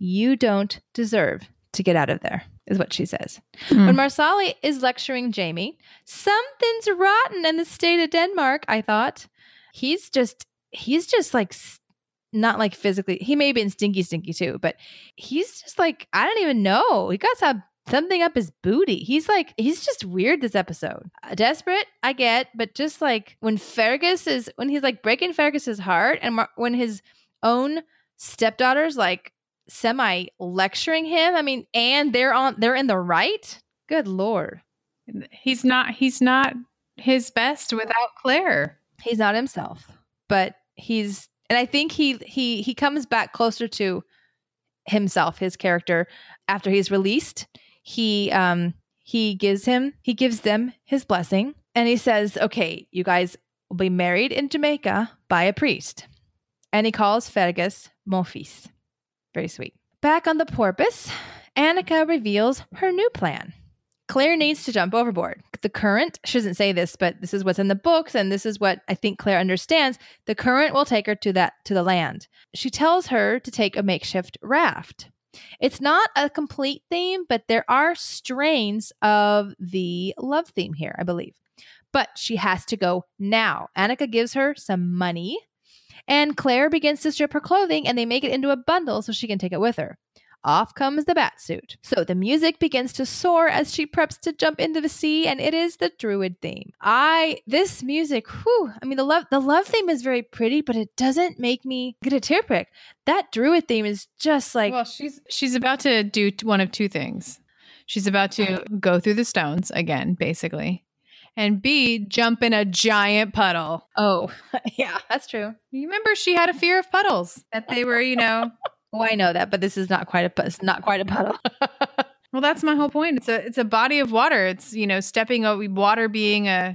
You don't deserve to get out of there, is what she says. Mm. When Marsali is lecturing Jamie, something's rotten in the state of Denmark, I thought. He's just, he's just like, not like physically, he may be in stinky, stinky too, but he's just like, I don't even know. He got some, something up his booty. He's like, he's just weird this episode. Uh, desperate, I get, but just like when Fergus is, when he's like breaking Fergus's heart and Mar- when his own stepdaughter's like, semi lecturing him. I mean, and they're on they're in the right. Good Lord. He's not he's not his best without Claire. He's not himself. But he's and I think he he he comes back closer to himself, his character, after he's released. He um he gives him he gives them his blessing and he says, "Okay, you guys will be married in Jamaica by a priest." And he calls Fergus mon fils. Very sweet. Back on the Porpoise, Annika reveals her new plan. Claire needs to jump overboard. The current, she doesn't say this, but this is what's in the books, and this is what I think Claire understands. The current will take her to that to the land. She tells her to take a makeshift raft. It's not a complete theme, but there are strains of the love theme here, I believe. But she has to go now. Annika gives her some money. And Claire begins to strip her clothing and they make it into a bundle so she can take it with her. Off comes the bat suit. So the music begins to soar as she preps to jump into the sea, and it is the Druid theme. I, this music, whew, I mean, the love, the love theme is very pretty, but it doesn't make me get a tear prick. That Druid theme is just like... Well, she's, she's about to do one of two things. She's about to go through the stones again, basically. And B, jump in a giant puddle. Oh, yeah, that's true. You remember she had a fear of puddles, that they were, you know. Well, I know that, but this is not quite a it's not quite a puddle. Well, that's my whole point. It's a it's a body of water. It's, you know, stepping over water being a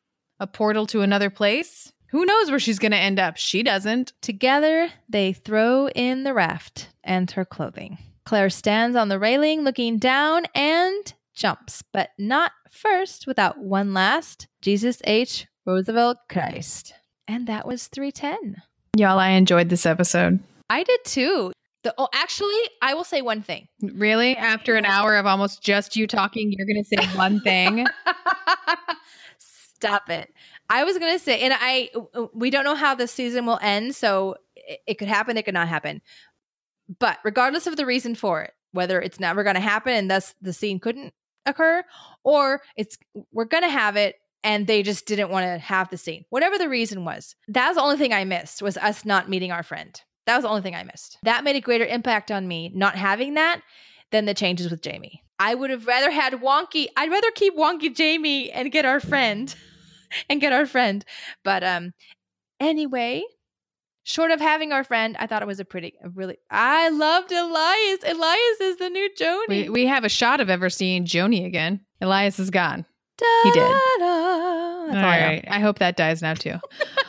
a portal to another place. Who knows where she's going to end up? She doesn't. Together, they throw in the raft and her clothing. Claire stands on the railing looking down and jumps, but not first without one last Jesus H. Roosevelt Christ. And that was three ten. Y'all, I enjoyed this episode. I did too. The, oh, actually, I will say one thing. Really? After an hour of almost just you talking, you're going to say one thing? Stop it. I was going to say, and I, we don't know how the season will end, so it, it could happen, it could not happen. But regardless of the reason for it, whether it's never going to happen and thus the scene couldn't occur, or it's we're going to have it and they just didn't want to have the scene. Whatever the reason was, that was the only thing I missed, was us not meeting our friend. That was the only thing I missed. That made a greater impact on me, not having that, than the changes with Jamie. I would have rather had wonky, I'd rather keep wonky Jamie and get our friend, and get our friend. But um, anyway, short of having our friend, I thought it was a pretty, a really, I loved Elias. Elias is the new Joni. We, we have a shot of ever seeing Joni again. Elias is gone. Da, he did. Da, all, all right. I, I hope that dies now too.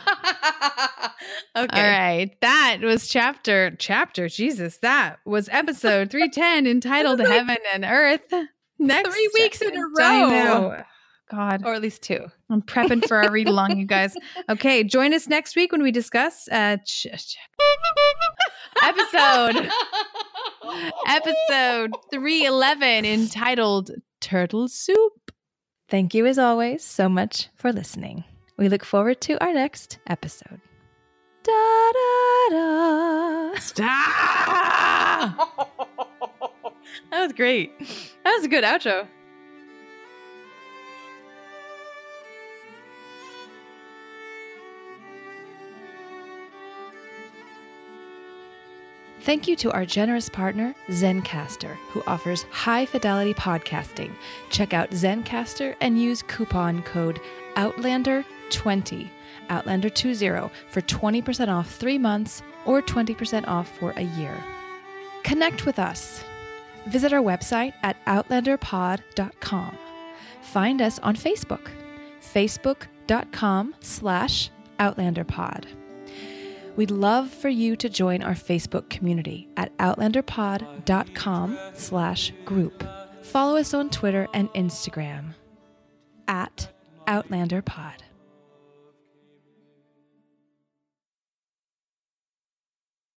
Okay. All right. That was chapter, chapter, Jesus, that was episode three ten entitled like Heaven and Earth. Next three weeks in a row. God. Or at least two. I'm prepping for a read along, you guys. Okay. Join us next week when we discuss uh, ch- ch- episode, episode three eleven entitled Turtle Soup. Thank you as always so much for listening. We look forward to our next episode. Da da da. Stop! That was great. That was a good outro. Thank you to our generous partner, Zencastr, who offers high-fidelity podcasting. Check out Zencastr and use coupon code Outlander twenty, Outlander twenty, for twenty percent off three months or twenty percent off for a year. Connect with us. Visit our website at outlander pod dot com. Find us on Facebook, facebook.com slash outlanderpod. We'd love for you to join our Facebook community at outlanderpod.com slash group. Follow us on Twitter and Instagram at outlanderpod.